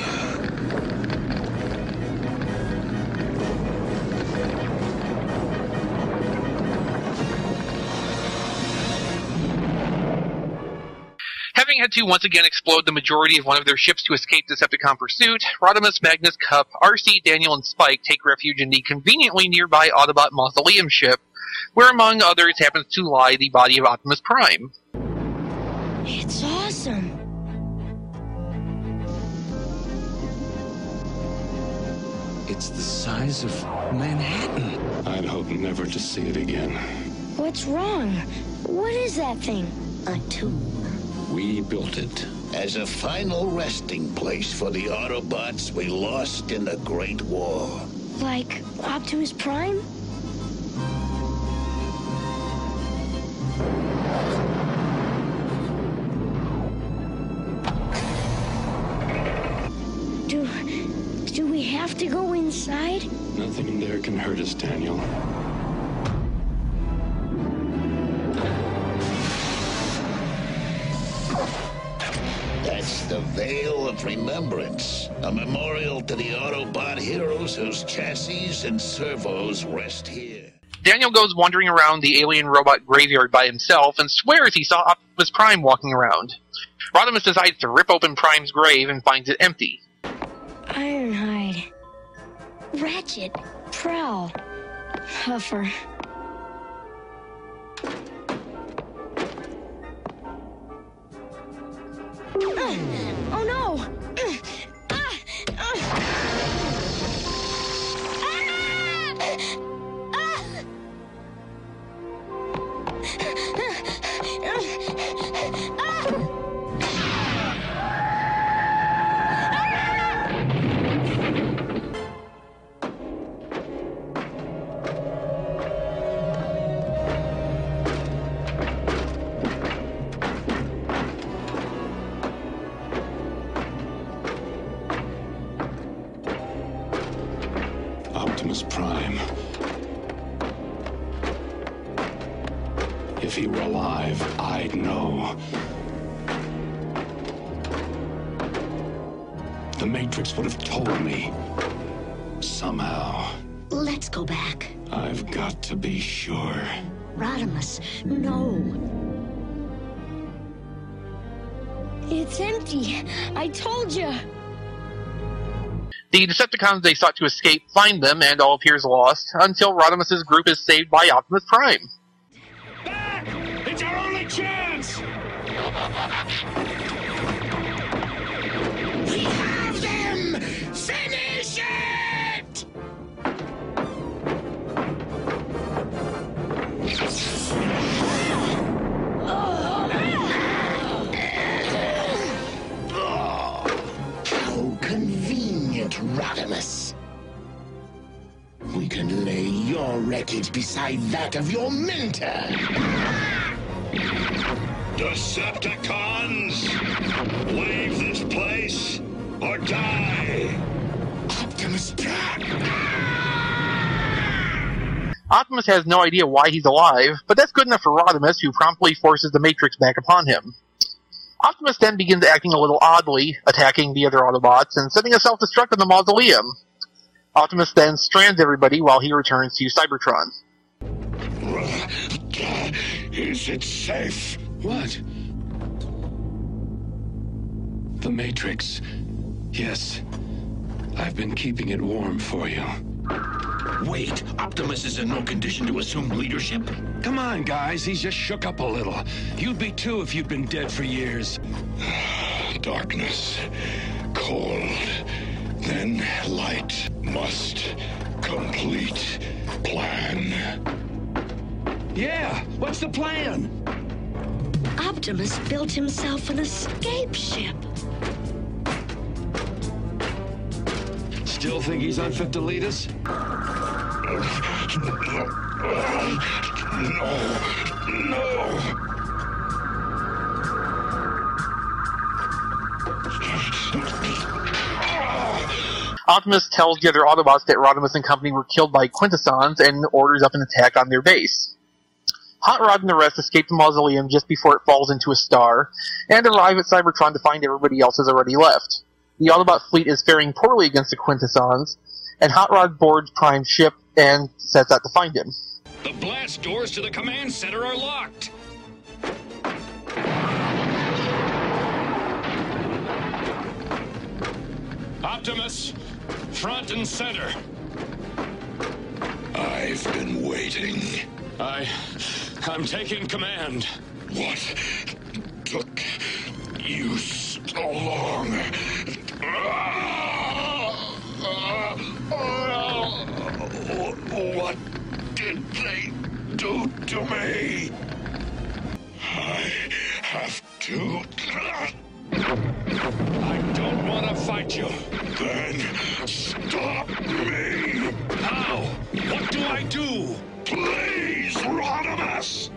Having had to once again explode the majority of one of their ships to escape Decepticon pursuit, Rodimus, Magnus, Kup, RC, Daniel, and Spike take refuge in the conveniently nearby Autobot Mausoleum ship, where among others happens to lie the body of Optimus Prime. It's awesome. It's the size of Manhattan. I'd hope never to see it again. What's wrong? What is that thing? A tomb. We built it as a final resting place for the Autobots we lost in the Great War. Like Optimus Prime? Do we have to go inside? Nothing in there can hurt us, Daniel. That's the Veil of Remembrance, a memorial to the Autobot heroes whose chassis and servos rest here. Daniel goes wandering around the alien robot graveyard by himself and swears he saw Optimus Prime walking around. Rodimus decides to rip open Prime's grave and finds it empty. Ironhide. Ratchet. Prowl. Huffer. Oh no! Optimus Prime. If he were alive, I'd know. The Matrix would have told me. Somehow. Let's go back. I've got to be sure. Rodimus, no. It's empty. I told you. The Decepticons they sought to escape find them, and all appears lost, until Rodimus' group is saved by Optimus Prime. Back! It's our only chance! We have them! Finish it! How convenient, Rodimus. We can lay your wreckage beside that of your mentor. Decepticons! Leave this place or die! Optimus Prime! Optimus has no idea why he's alive, but that's good enough for Rodimus, who promptly forces the Matrix back upon him. Optimus then begins acting a little oddly, attacking the other Autobots and setting a self-destruct in the mausoleum. Optimus then strands everybody while he returns to Cybertron. Is it safe? What? The Matrix. Yes. I've been keeping it warm for you. Wait, Optimus is in no condition to assume leadership? Come on, guys. He's just shook up a little. You'd be too if you'd been dead for years. Darkness. Cold. Then light. Must complete plan. Yeah, what's the plan? Optimus built himself an escape ship. still think he's unfit to lead us? No. Optimus tells the other Autobots that Rodimus and company were killed by Quintessons and orders up an attack on their base. Hot Rod and the rest escape the mausoleum just before it falls into a star, and arrive at Cybertron to find everybody else has already left. The Autobot fleet is faring poorly against the Quintessons, and Hot Rod boards Prime's ship and sets out to find him. The blast doors to the command center are locked. Optimus, front and center. I've been waiting. I'm taking command. What took you so long? What did they do to me? I have to... I don't want to fight you. Then stop me. How? What do I do? Please, Rodimus!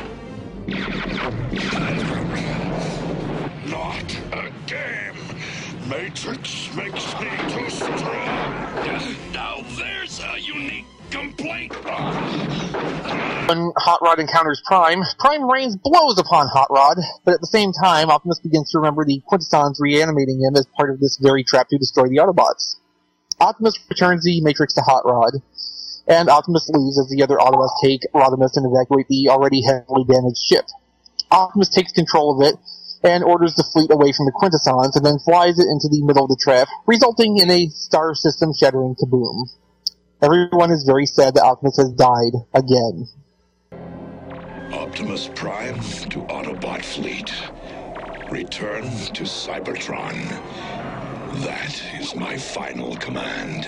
Not a game. Matrix makes me too strong. Now there's a unique complaint. When Hot Rod encounters Prime, Prime rains blows upon Hot Rod, but at the same time, Optimus begins to remember the Quintessons reanimating him as part of this very trap to destroy the Autobots. Optimus returns the Matrix to Hot Rod, and Optimus leaves as the other Autobots take Rodimus and evacuate the already heavily damaged ship. Optimus takes control of it and orders the fleet away from the Quintessons and then flies it into the middle of the trap, resulting in a star system shattering kaboom. Everyone is very sad that Optimus has died again. Optimus Prime to Autobot fleet. Return to Cybertron. That is my final command.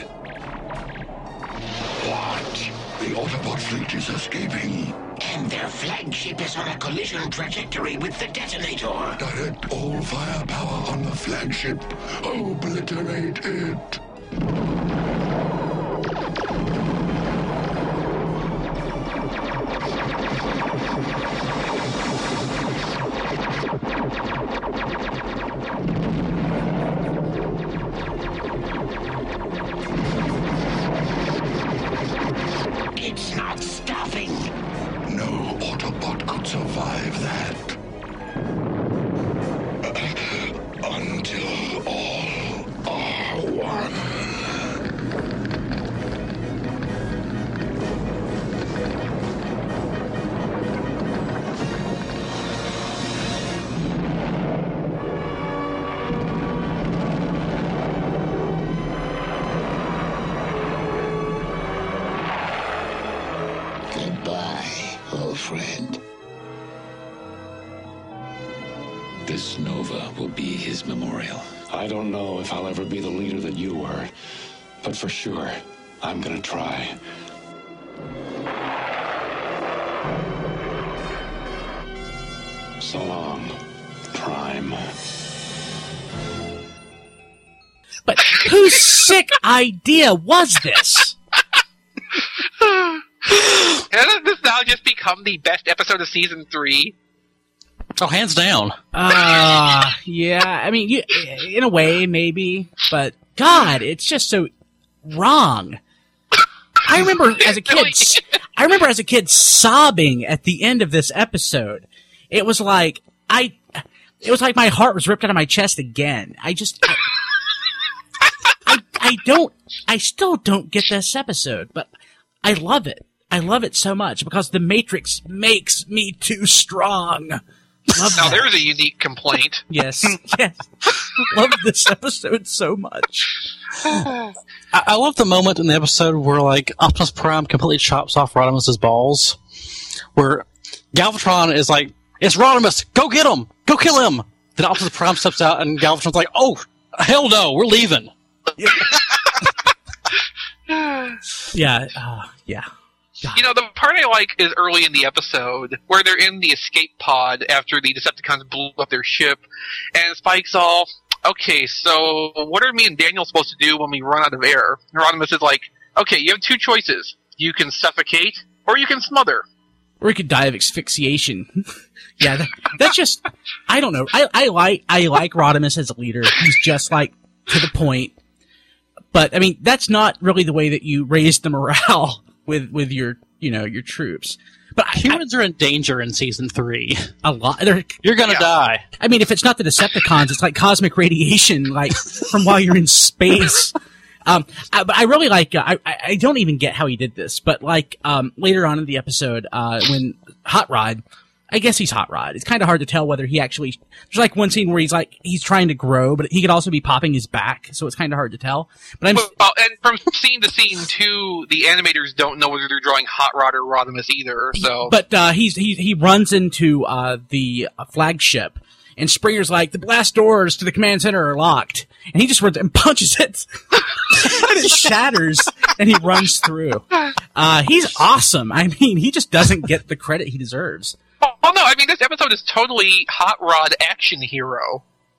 What? The Autobot fleet is escaping. And their flagship is on a collision trajectory with the detonator. Direct all firepower on the flagship. Obliterate it. It's not stopping. No Autobot could survive that. Until all are one. Goodbye, old friend. This Nova will be his memorial. I don't know if I'll ever be the leader that you were, but for sure, I'm gonna try. So long, Prime. But whose sick idea was this? Hasn't this now just become the best episode of Season 3? Oh, hands down. Yeah, I mean, in a way, maybe, but God, it's just so wrong. I remember as a kid sobbing at the end of this episode. It was like my heart was ripped out of my chest again. I still don't get this episode, but I love it. I love it so much because the Matrix makes me too strong. Now there's a unique complaint. Yes. Love this episode so much. I love the moment in the episode where like Optimus Prime completely chops off Rodimus's balls, where Galvatron is like, "It's Rodimus, go get him, go kill him." Then Optimus Prime steps out, and Galvatron's like, "Oh, hell no, we're leaving." Yeah. You know, the part I like is early in the episode, where they're in the escape pod after the Decepticons blew up their ship, and Spike's all, okay, so what are me and Daniel supposed to do when we run out of air? And Rodimus is like, okay, you have two choices. You can suffocate, or you can smother. Or you could die of asphyxiation. Yeah, that's just, I don't know. I like Rodimus as a leader. He's just like, to the point. But, I mean, that's not really the way that you raise the morale with your, your troops. But humans are in danger in season 3. A lot. You're gonna die. I mean, if it's not the Decepticons, it's like cosmic radiation, like from while you're in space. But I really like. I don't even get how he did this, but like later on in the episode, when Hot Rod, I guess he's Hot Rod. It's kind of hard to tell whether he actually. There's like one scene where he's trying to grow, but he could also be popping his back, so it's kind of hard to tell. But and from scene to scene too, the animators don't know whether they're drawing Hot Rod or Rodimus either. So, but he runs into the flagship, and Springer's like, the blast doors to the command center are locked, and he just runs and punches it, and it shatters, and he runs through. He's awesome. I mean, he just doesn't get the credit he deserves. Oh no, I mean, this episode is totally Hot Rod action hero.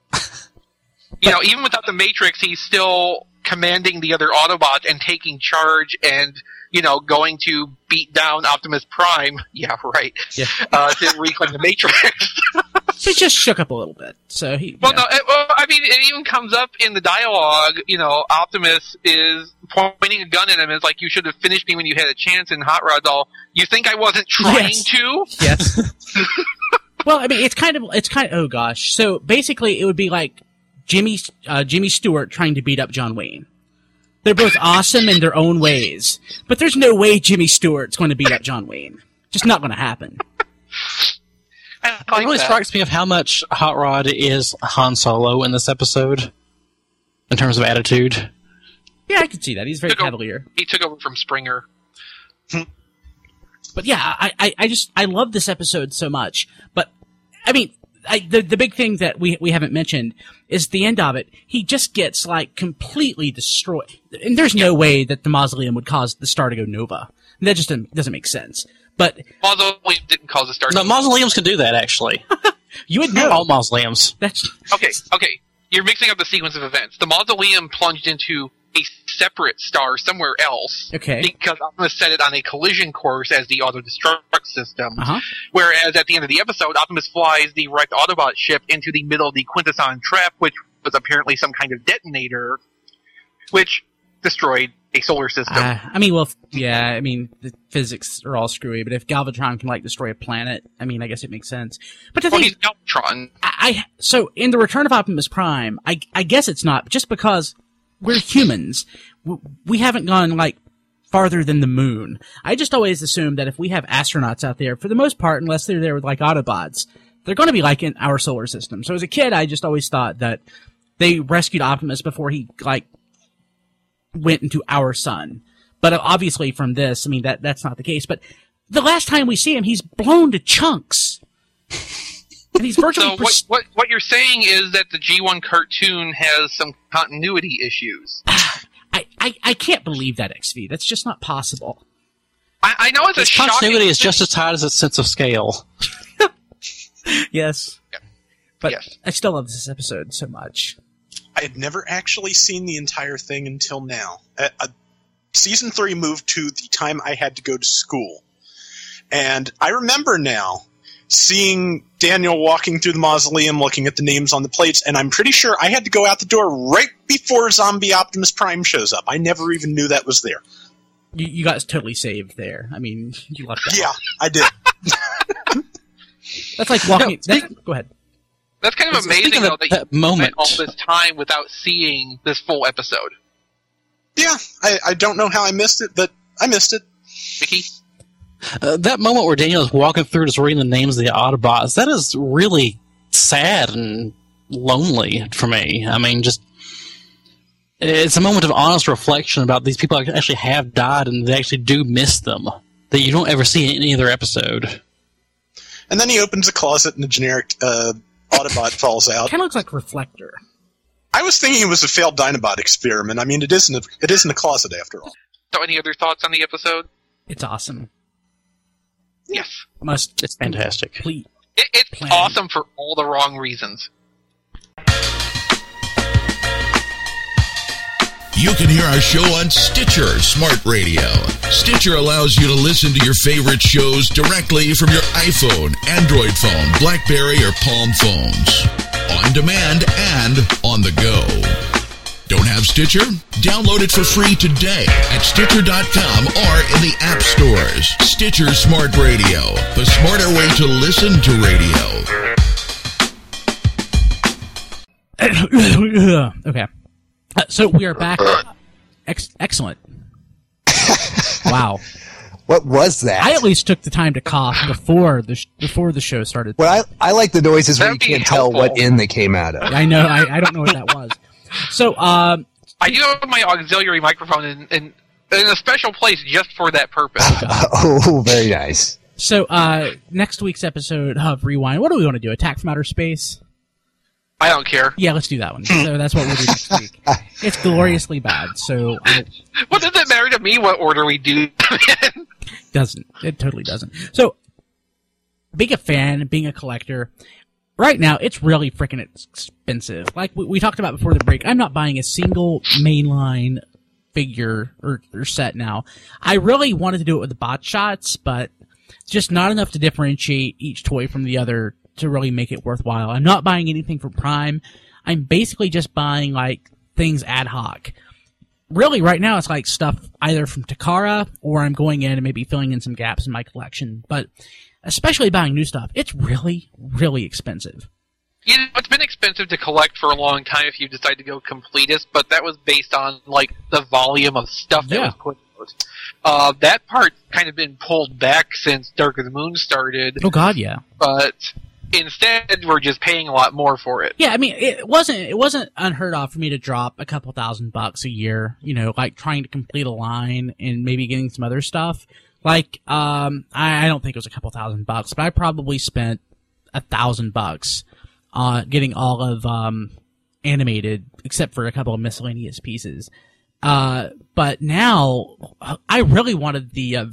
Even without the Matrix, he's still commanding the other Autobots and taking charge and, going to beat down Optimus Prime. Yeah, right. Yeah. To reclaim the Matrix. He just shook up a little bit. So he. It even comes up in the dialogue. Optimus is pointing a gun at him. And it's like, you should have finished me when you had a chance. And Hot Rod's all, you think I wasn't trying to? Yes. Well, I mean, it's kind of. Oh gosh. So basically, it would be like Jimmy Stewart trying to beat up John Wayne. They're both awesome in their own ways, but there's no way Jimmy Stewart's going to beat up John Wayne. Just not going to happen. It really strikes me of how much Hot Rod is Han Solo in this episode, in terms of attitude. Yeah, I can see that. He's very cavalier. He took over from Springer. But yeah, I love this episode so much. But, I mean, the big thing that we haven't mentioned is the end of it. He just gets, like, completely destroyed. And there's no way that the mausoleum would cause the star to go nova. That just doesn't make sense. But mausoleum didn't cause the star. No, mausoleums can do that, actually. You would know. All mausoleums. That's okay. You're mixing up the sequence of events. The mausoleum plunged into a separate star somewhere else. Okay. Because Optimus set it on a collision course as the auto-destruct system. Whereas at the end of the episode, Optimus flies the wrecked Autobot ship into the middle of the Quintesson trap, which was apparently some kind of detonator, which destroyed a solar system. The physics are all screwy, but if Galvatron can, like, destroy a planet, I mean, I guess it makes sense. But the thing he's Galvatron. So, in the Return of Optimus Prime, I guess it's not, just because we're humans. We haven't gone, like, farther than the moon. I just always assume that if we have astronauts out there, for the most part, unless they're there with, like, Autobots, they're going to be, like, in our solar system. So as a kid, I just always thought that they rescued Optimus before he, like, went into our sun. But obviously from this, I mean, that's not the case. But the last time we see him, he's blown to chunks. And he's virtually... So what you're saying is that the G1 cartoon has some continuity issues. I can't believe that, XV. That's just not possible. I know it's its continuity is just as tight as its sense of scale. Yes. Yeah. But yes. I still love this episode so much. I had never actually seen the entire thing until now. Season 3 moved to the time I had to go to school. And I remember now seeing Daniel walking through the mausoleum looking at the names on the plates, and I'm pretty sure I had to go out the door right before Zombie Optimus Prime shows up. I never even knew that was there. You got totally saved there. I mean, you left that. Yeah, I did. That's like walking... go ahead. That's kind of amazing, though, that you moment. spent all this time without seeing this full episode. Yeah, I don't know how I missed it, but I missed it. Mickey? That moment where Daniel is walking through just reading the names of the Autobots, that is really sad and lonely for me. I mean, just... It's a moment of honest reflection about these people that actually have died and they actually do miss them, that you don't ever see in any other episode. And then he opens a closet and a generic Autobot falls out. Kind of looks like Reflector. I was thinking it was a failed Dinobot experiment. I mean, it isn't a closet after all. So any other thoughts on the episode? It's awesome. Yes. It's fantastic. It's awesome for all the wrong reasons. You can hear our show on Stitcher Smart Radio. Stitcher allows you to listen to your favorite shows directly from your iPhone, Android phone, BlackBerry, or Palm phones. On demand and on the go. Don't have Stitcher? Download it for free today at Stitcher.com or in the app stores. Stitcher Smart Radio, the smarter way to listen to radio. Okay. So we are back. Excellent. Wow. What was that? I at least took the time to cough before the show started. Well, I like the noises where you can't tell what end they came out of. I know. I don't know what that was. So, I do have my auxiliary microphone in a special place just for that purpose. Oh, very nice. So, next week's episode of Rewind, what do we want to do? Attack from Outer Space? I don't care. Yeah, let's do that one. So that's what we'll do next week. It's gloriously bad, so... What does it matter to me what order we do in? Doesn't. It totally doesn't. So, being a fan, being a collector, right now, it's really freaking expensive. Like we talked about before the break, I'm not buying a single mainline figure or set now. I really wanted to do it with the bot shots, but just not enough to differentiate each toy from the other to really make it worthwhile. I'm not buying anything from Prime. I'm basically just buying, like, things ad hoc. Really, right now, it's like stuff either from Takara, or I'm going in and maybe filling in some gaps in my collection. But especially buying new stuff, it's really, really expensive. You know, it's been expensive to collect for a long time if you decide to go completist, but that was based on, like, the volume of stuff that was put out. That part kind of been pulled back since Dark of the Moon started. Oh, God, yeah. But instead, we're just paying a lot more for it. Yeah, I mean, it wasn't unheard of for me to drop a couple $1,000 a year, you know, like trying to complete a line and maybe getting some other stuff. Like, I don't think it was a couple $1,000, but I probably spent $1,000 getting all of animated, except for a couple of miscellaneous pieces. But now, I really wanted the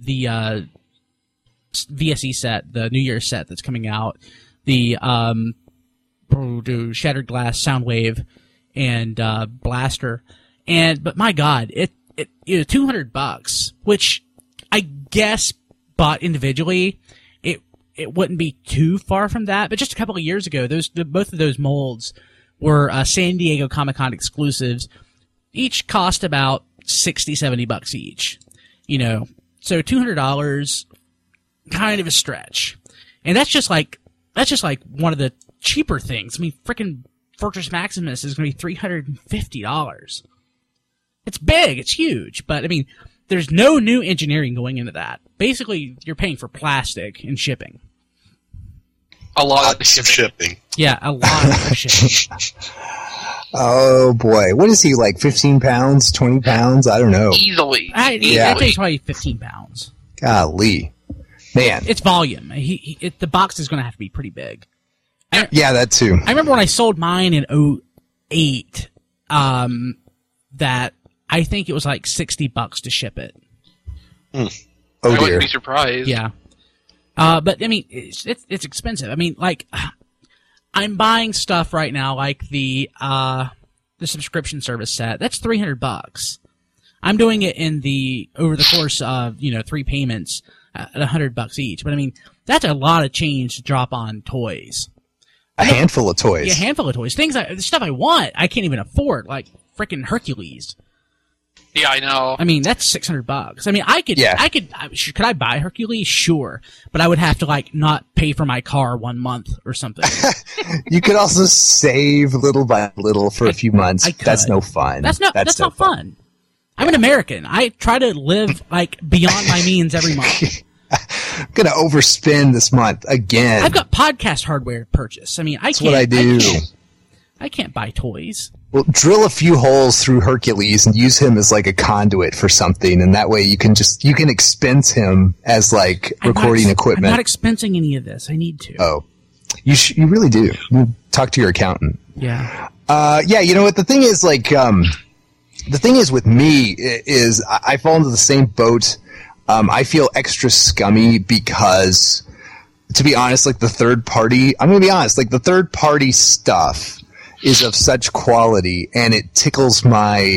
VSE set, the New Year's set that's coming out, the Shattered Glass, Soundwave, and Blaster, but my God, it was $200, which I guess bought individually, it wouldn't be too far from that. But just a couple of years ago, both of those molds were San Diego Comic-Con exclusives. Each cost about $60-$70 each, you know. So $200. Kind of a stretch. And that's just like one of the cheaper things. I mean, frickin' Fortress Maximus is going to be $350. It's big, it's huge, but I mean, there's no new engineering going into that. Basically, you're paying for plastic and shipping. A lot of shipping. Yeah, a lot of shipping. Oh boy, what is he, like 15 pounds, 20 pounds? I don't know. Easily. I think probably 15 pounds. Golly. Man. It's volume. The box is going to have to be pretty big. Yeah, that too. I remember when I sold mine in 2008, that I think it was like $60 to ship it. Oh I dear. wouldn't be surprised. Yeah. But I mean, it's expensive. I mean, like, I'm buying stuff right now, like the subscription service set. That's $300. I'm doing it over the course of, 3 payments at $100 each. But I mean, that's a lot of change to drop on toys. A handful of toys. Yeah, a handful of toys. The stuff I want, I can't even afford, like frickin' Hercules. Yeah, I know. I mean, that's $600. I mean, could I buy Hercules? Sure. But I would have to, like, not pay for my car 1 month or something. You could also save little by little for a few months. That's no fun. That's not fun. I'm an American. I try to live, like, beyond my means every month. I'm going to overspend this month again. I've got podcast hardware to purchase. I mean, That's what I do. I can't buy toys. Well, drill a few holes through Hercules and use him as like a conduit for something, and that way you can expense him as like recording equipment. I'm not expensing any of this. I need to. Oh, you really do. You talk to your accountant. Yeah. Yeah. You know what the thing is? Like, the thing is with me is I fall into the same boat. I feel extra scummy because, to be honest, like the third party. I'm going to be honest. Like the third party stuff is of such quality, and it tickles my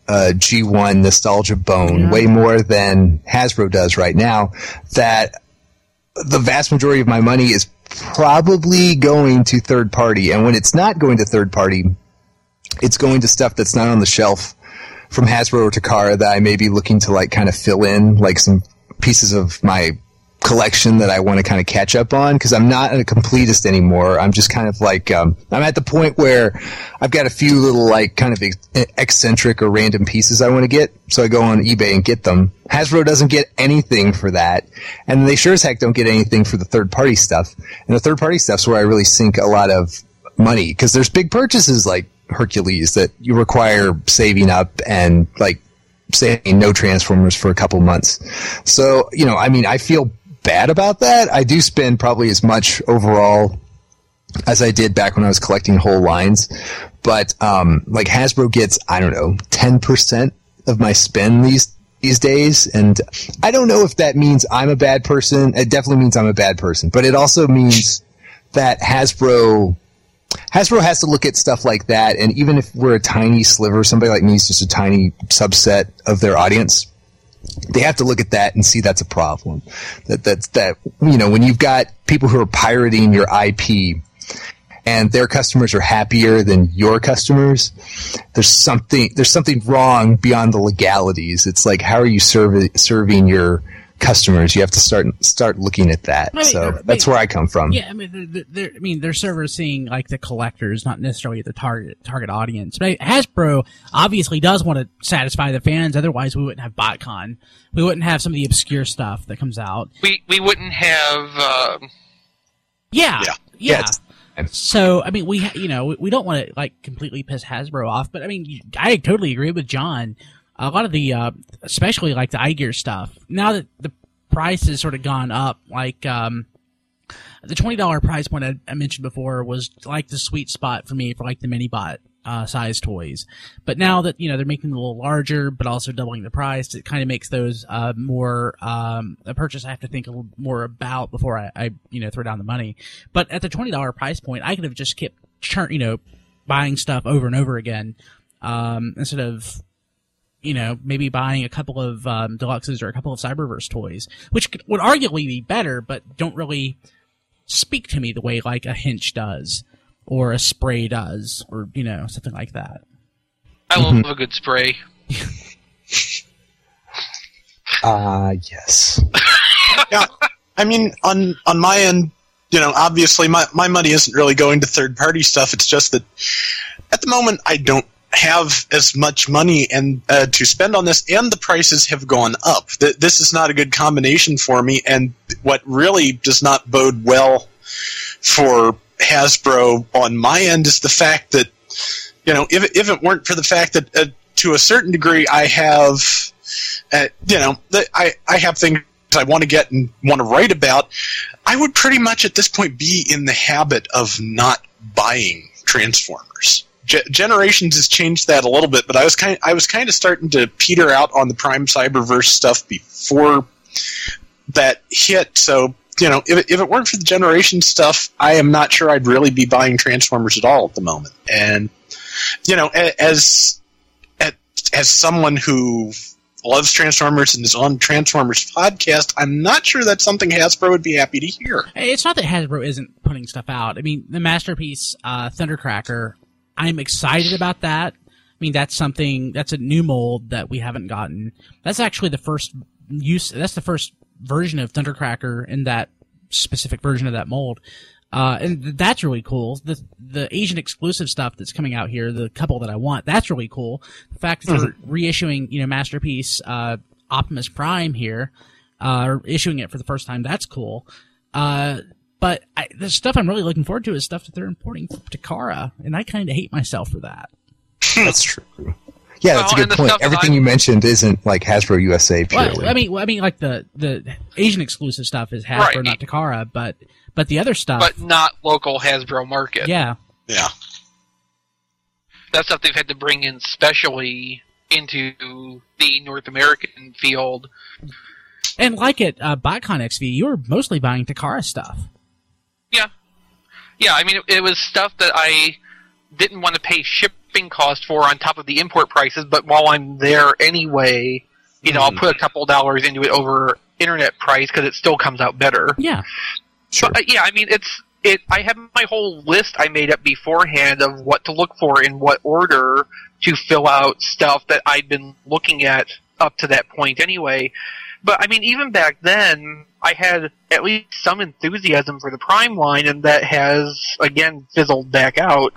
G1 nostalgia bone way more than Hasbro does right now, that the vast majority of my money is probably going to third party. And when it's not going to third party, it's going to stuff that's not on the shelf from Hasbro or Takara that I may be looking to like kind of fill in like some pieces of my collection that I want to kind of catch up on, because I'm not a completist anymore. I'm just kind of like I'm at the point where I've got a few little like kind of eccentric or random pieces I want to get, so I go on eBay and get them. Hasbro doesn't get anything for that, and they sure as heck don't get anything for the third party stuff. And the third party stuff's where I really sink a lot of money, because there's big purchases like Hercules that you require saving up and like saying no Transformers for a couple months. So, you know, I mean, I feel bad about that. I do spend probably as much overall as I did back when I was collecting whole lines, but like Hasbro gets, I don't know, 10% of my spend these days, and I don't know if that means I'm a bad person. It definitely means I'm a bad person, but it also means that Hasbro has to look at stuff like that, and even if we're a tiny sliver, somebody like me is just a tiny subset of their audience, they have to look at that and see that's a problem. That you know, when you've got people who are pirating your IP and their customers are happier than your customers, there's something wrong beyond the legalities. It's like, how are you serving your customers? You have to start looking at that. That's where I come from. Yeah, I mean, their servers seeing like the collectors, not necessarily the target audience. But Hasbro obviously does want to satisfy the fans. Otherwise, we wouldn't have BotCon. We wouldn't have some of the obscure stuff that comes out. We wouldn't have. Yeah. So I mean, we don't want to like completely piss Hasbro off, but I mean, I totally agree with John. A lot of the, especially like the iGear stuff, now that the price has sort of gone up, like the $20 price point I mentioned before was like the sweet spot for me for like the mini-bot size toys. But now that, you know, they're making them a little larger, but also doubling the price, it kind of makes those more a purchase I have to think a little more about before I throw down the money. But at the $20 price point, I could have just kept buying stuff over and over again instead of, you know, maybe buying a couple of deluxes or a couple of Cyberverse toys, which would arguably be better, but don't really speak to me the way like a Hinch does, or a Spray does, or, you know, something like that. I love a good Spray. Yes. Yeah, I mean, on my end, you know, obviously my money isn't really going to third-party stuff. It's just that at the moment I don't have as much money and to spend on this, and the prices have gone up. This is not a good combination for me, and what really does not bode well for Hasbro on my end is the fact that, you know, if it weren't for the fact that to a certain degree I have, you know, I have things I want to get and want to write about, I would pretty much at this point be in the habit of not buying Transformers. Generations has changed that a little bit, but I was kind of starting to peter out on the Prime Cyberverse stuff before that hit. So, you know, if it weren't for the Generations stuff, I am not sure I'd really be buying Transformers at all at the moment. And, you know, as someone who loves Transformers and is on Transformers podcast, I'm not sure that's something Hasbro would be happy to hear. It's not that Hasbro isn't putting stuff out. I mean, the Masterpiece Thundercracker, I'm excited about that. I mean, that's a new mold that we haven't gotten. That's actually the first that's the first version of Thundercracker in that specific version of that mold. And that's really cool. The Asian exclusive stuff that's coming out here, the couple that I want, that's really cool. The fact that they're reissuing, you know, Masterpiece, Optimus Prime here, issuing it for the first time, that's cool. But the stuff I'm really looking forward to is stuff that they're importing from Takara, and I kind of hate myself for that. That's true. Yeah, that's a good point. Everything you mentioned isn't like Hasbro USA purely. Well, I mean, like the Asian exclusive stuff is Hasbro, right, not Takara, but the other stuff, but not local Hasbro market. Yeah. That's stuff they've had to bring in specially into the North American field. And like at BotCon XV, you were mostly buying Takara stuff. Yeah. I mean, it was stuff that I didn't want to pay shipping shipping cost for on top of the import prices, but while I'm there anyway, I'll put a couple dollars into it over internet price because it still comes out better. Yeah. Sure. But, I mean, I have my whole list I made up beforehand of what to look for in what order to fill out stuff that I'd been looking at up to that point anyway. But, I mean, even back then, I had at least some enthusiasm for the Prime line, and that has, again, fizzled back out.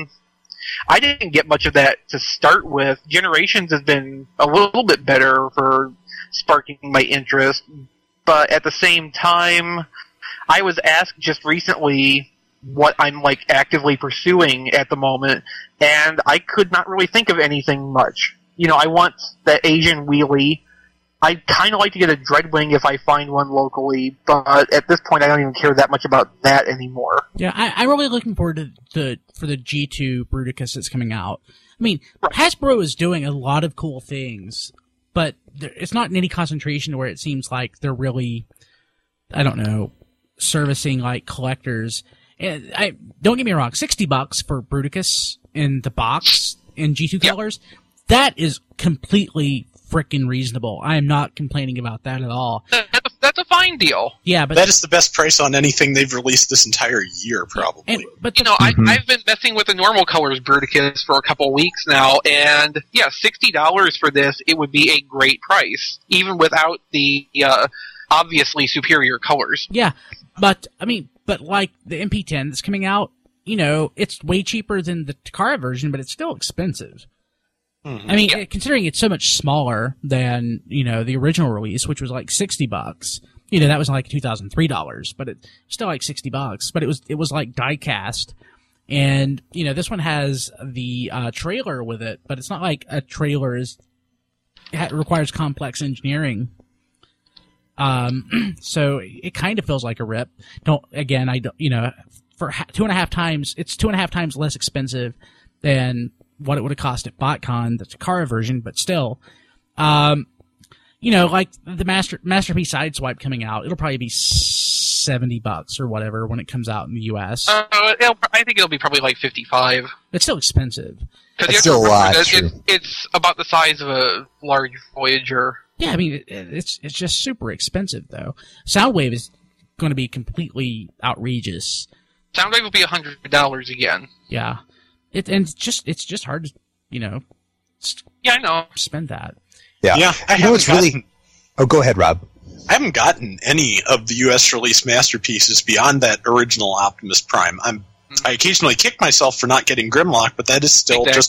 I didn't get much of that to start with. Generations has been a little bit better for sparking my interest, but at the same time, I was asked just recently what I'm actively pursuing at the moment, and I could not really think of anything much. I want that Asian wheelie. I'd kind of like to get a Dreadwing if I find one locally, but at this point I don't even care that much about that anymore. Yeah, I'm really looking forward for the G2 Bruticus that's coming out. I mean, Hasbro is doing a lot of cool things, but it's not in any concentration where it seems like they're really, I don't know, servicing collectors. And don't get me wrong, $60 for Bruticus in the box in G2 colors, that is completely freaking reasonable. I am not complaining about that at all. That's a fine deal. Yeah, but that is the best price on anything they've released this entire year, probably. I've been messing with the normal colors Bruticus for a couple of weeks now, and $60 for this, it would be a great price, even without the obviously superior colors. Yeah, but the MP10 that's coming out, it's way cheaper than the Takara version, but it's still expensive. I mean, considering it's so much smaller than, the original release, which was $60. That was $2,003, but it's still $60. But it was die cast. And, this one has the trailer with it, but it's not like a trailer requires complex engineering. So it kind of feels like a rip. For 2.5 times, it's 2.5 times less expensive than what it would have cost at BotCon, the Takara version, but still, the Masterpiece Sideswipe coming out, it'll probably be $70 or whatever when it comes out in the U.S. I think it'll be probably $55. It's still expensive. Because still a lot. It's about the size of a large Voyager. Yeah, I mean, it's just super expensive though. Soundwave is going to be completely outrageous. Soundwave will be $100 again. Yeah. It's just hard to, I know. spend that. Yeah. Go ahead, Rob. I haven't gotten any of the U.S. release masterpieces beyond that original Optimus Prime. I occasionally kick myself for not getting Grimlock, but that is still just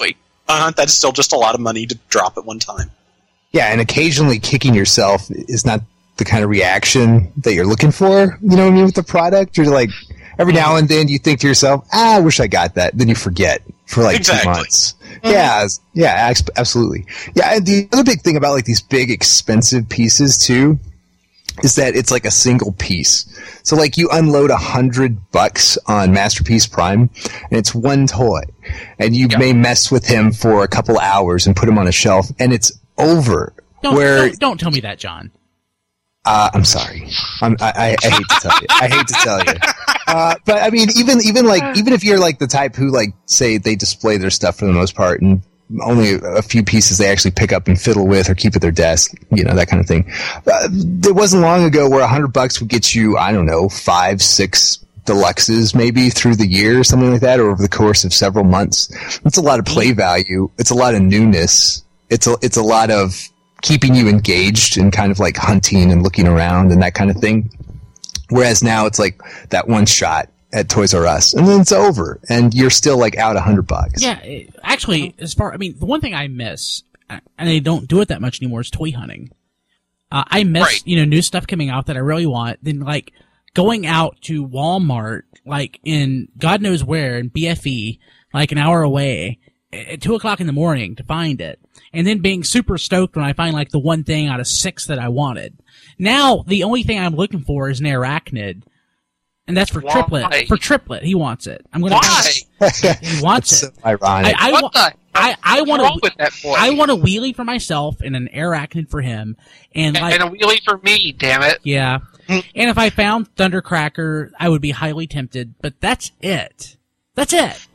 a lot of money to drop at one time. Yeah, and occasionally kicking yourself is not the kind of reaction that you're looking for. You know what I mean with the product? You're like, every now and then you think to yourself, I wish I got that. Then you forget for 2 months. Mm-hmm. Yeah, absolutely. Yeah, and the other big thing about these big expensive pieces too is that it's a single piece. So you unload $100 on Masterpiece Prime and it's one toy. And you may mess with him for a couple hours and put him on a shelf and it's over. Don't tell me that, John. I'm sorry. I hate to tell you. I hate to tell you. But I mean, even if you're the type who say they display their stuff for the most part, and only a few pieces they actually pick up and fiddle with or keep at their desk, that kind of thing. It wasn't long ago where $100 would get you, I don't know, 5-6 deluxes maybe through the year, something like that, or over the course of several months. It's a lot of play value. It's a lot of newness. It's a lot of keeping you engaged and kind of hunting and looking around and that kind of thing. Whereas now it's that one shot at Toys R Us and then it's over and you're still out $100. Yeah, actually, the one thing I miss, and they don't do it that much anymore, is toy hunting. I miss, new stuff coming out that I really want. Then going out to Walmart, in God knows where, in BFE, an hour away, at 2:00 in the morning to find it. And then being super stoked when I find the one thing out of 6 that I wanted. Now, the only thing I'm looking for is an Arachnid. And that's for Triplet. For Triplet, he wants it. Why? He wants it. So ironic. I want a wheelie for myself and an Arachnid for him. And a wheelie for me, damn it. Yeah. And if I found Thundercracker, I would be highly tempted, but that's it. That's it.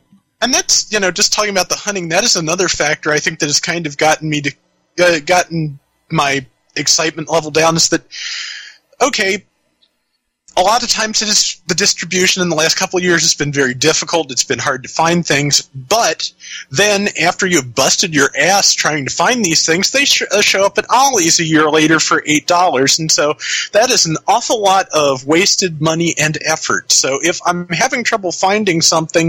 And that's, just talking about the hunting, that is another factor I think that has kind of gotten me to, gotten my excitement level down, is that, okay, a lot of times the distribution in the last couple of years has been very difficult. It's been hard to find things. But then after you've busted your ass trying to find these things, they show up at Ollie's a year later for $8. And so that is an awful lot of wasted money and effort. So if I'm having trouble finding something,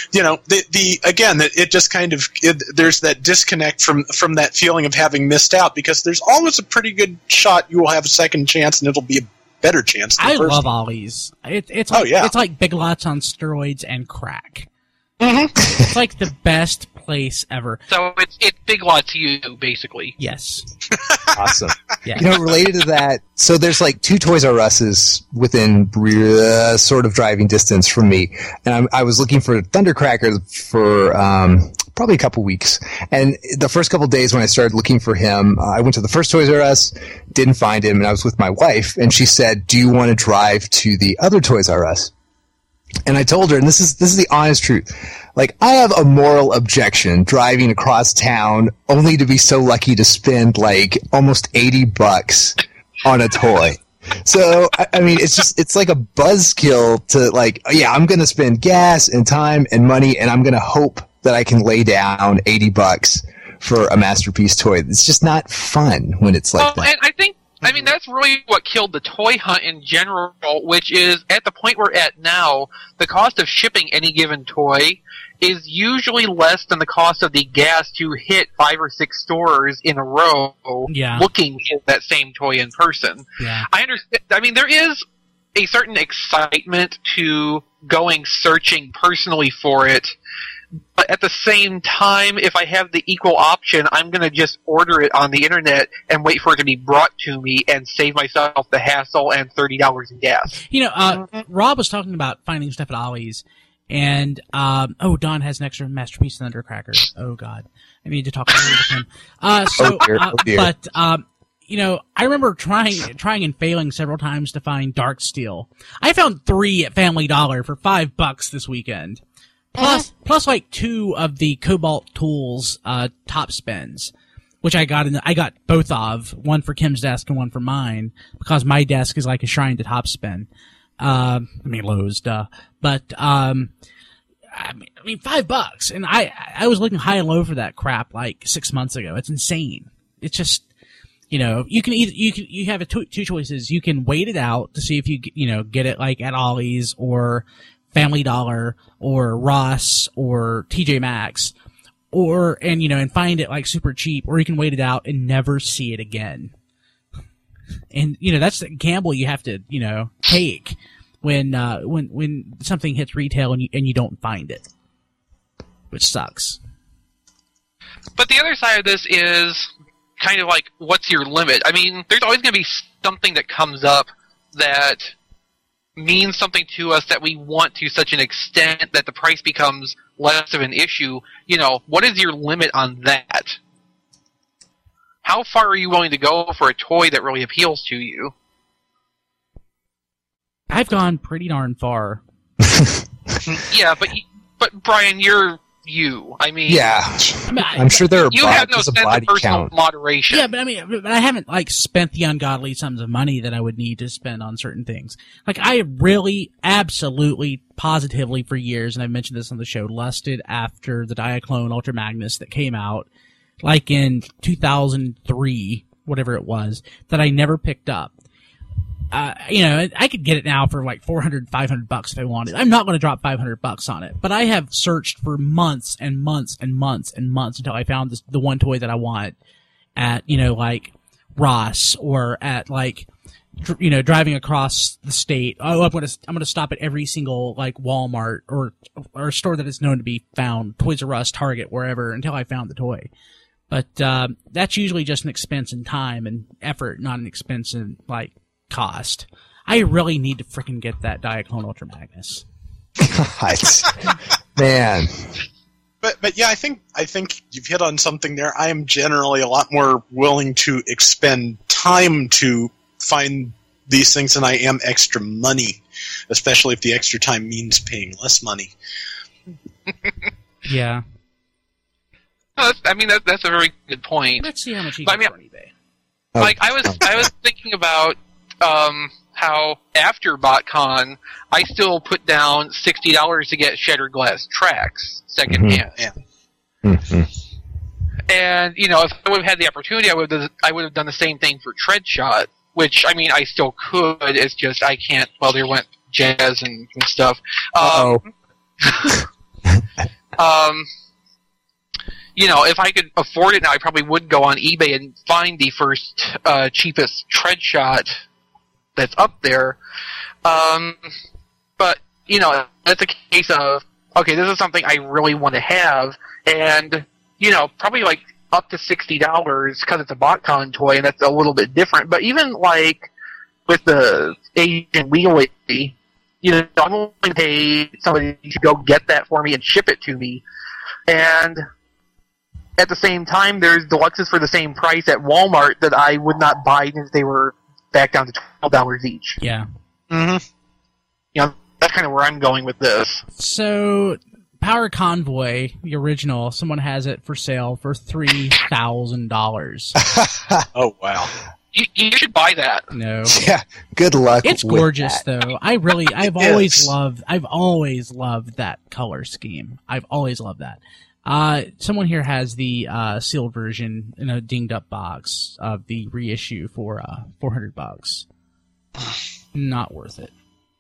it just kind of, there's that disconnect from that feeling of having missed out, because there's always a pretty good shot you will have a second chance and it'll be a better chance than I first. love Ollie's. It's like Big Lots on steroids and crack. Mm-hmm. It's like the best place ever. So it's Big Lots to you, basically. Yes. Awesome. Yeah. Related to that, so there's like 2 Toys R Us's within sort of driving distance from me, and I was looking for Thundercracker for probably a couple weeks. And the first couple days when I started looking for him, I went to the first Toys R Us, didn't find him, and I was with my wife, and she said, "Do you want to drive to the other Toys R Us?" And I told her, and this is the honest truth, like, I have a moral objection driving across town only to be so lucky to spend like almost $80 on a toy. So, I mean, it's like a buzzkill to like, yeah, I'm going to spend gas and time and money, and I'm going to hope that I can lay down $80 for a Masterpiece toy. It's just not fun when it's like that. And I mean, that's really what killed the toy hunt in general, which is, at the point we're at now, the cost of shipping any given toy is usually less than the cost of the gas to hit 5 or 6 stores in a row looking at that same toy in person. Yeah. I understand. I mean, there is a certain excitement to going searching personally for it, but at the same time, if I have the equal option, I'm going to just order it on the internet and wait for it to be brought to me and save myself the hassle and $30 in gas. Rob was talking about finding stuff at Ollie's, and Don has an extra Masterpiece Thundercracker. Oh God, I need to talk with him. But I remember trying and failing several times to find Dark Steel. I found 3 at Family Dollar for $5 this weekend. Plus like 2 of the Cobalt Tools top spins, which I got both of, one for Kim's desk and one for mine, because my desk is like a shrine to top spin. Lowe's, duh. But I mean $5, and I was looking high and low for that crap like 6 months ago. It's insane. It's just, you can you have 2 choices. You can wait it out to see if you get it like at Ollie's or Family Dollar or Ross or TJ Maxx, and find it like super cheap, or you can wait it out and never see it again. And that's the gamble you have to take when something hits retail and you don't find it, which sucks. But the other side of this is kind of like, what's your limit? I mean, there's always going to be something that comes up that means something to us that we want to such an extent that the price becomes less of an issue. What is your limit on that? How far are you willing to go for a toy that really appeals to you? I've gone pretty darn far. Yeah, but Brian, you're you. I mean, yeah, I'm sure there are. You have no sense of personal moderation. Yeah, but I haven't like spent the ungodly sums of money that I would need to spend on certain things. Like, I really, absolutely, positively for years, and I've mentioned this on the show, lusted after the Diaclone Ultra Magnus that came out, like in 2003, whatever it was, that I never picked up. I could get it now for like $400, $500 if I wanted. I'm not going to drop $500 on it, but I have searched for months and months and months and months until I found the one toy that I want at, like Ross, or at like, driving across the state. Oh, I'm going to stop at every single like Walmart or a store that is known to be found, Toys R Us, Target, wherever, until I found the toy. But, that's usually just an expense in time and effort, not an expense in like cost. I really need to freaking get that Diaclone Ultra Magnus. Man. But yeah, I think you've hit on something there. I am generally a lot more willing to expend time to find these things than I am extra money, especially if the extra time means paying less money. Yeah. No, that's a very good point. Let's see how much you get on eBay. Like I was thinking about how after BotCon, I still put down $60 to get Shattered Glass tracks secondhand. And if I would have had the opportunity, I would have done the same thing for Treadshot, which I still could. It's just I can't. Well, there went Jazz and stuff. If I could afford it now, I probably would go on eBay and find the first cheapest Treadshot that's up there. But that's a case of, okay, this is something I really want to have, and probably like up to $60 because it's a BotCon toy, and that's a little bit different. But even like with the Asian Wheelie, I'm willing to pay somebody to go get that for me and ship it to me, and at the same time, there's deluxes for the same price at Walmart that I would not buy if they were back down to $12 each. Yeah. Mm-hmm. That's kind of where I'm going with this. So, Power Convoy, the original, someone has it for sale for $3,000. Oh, wow. You should buy that. No. Yeah. Good luck. It's with gorgeous, that. though. I've always loved that color scheme. I've always loved that. Someone here has the sealed version in a dinged up box of the reissue for $400. Not worth it.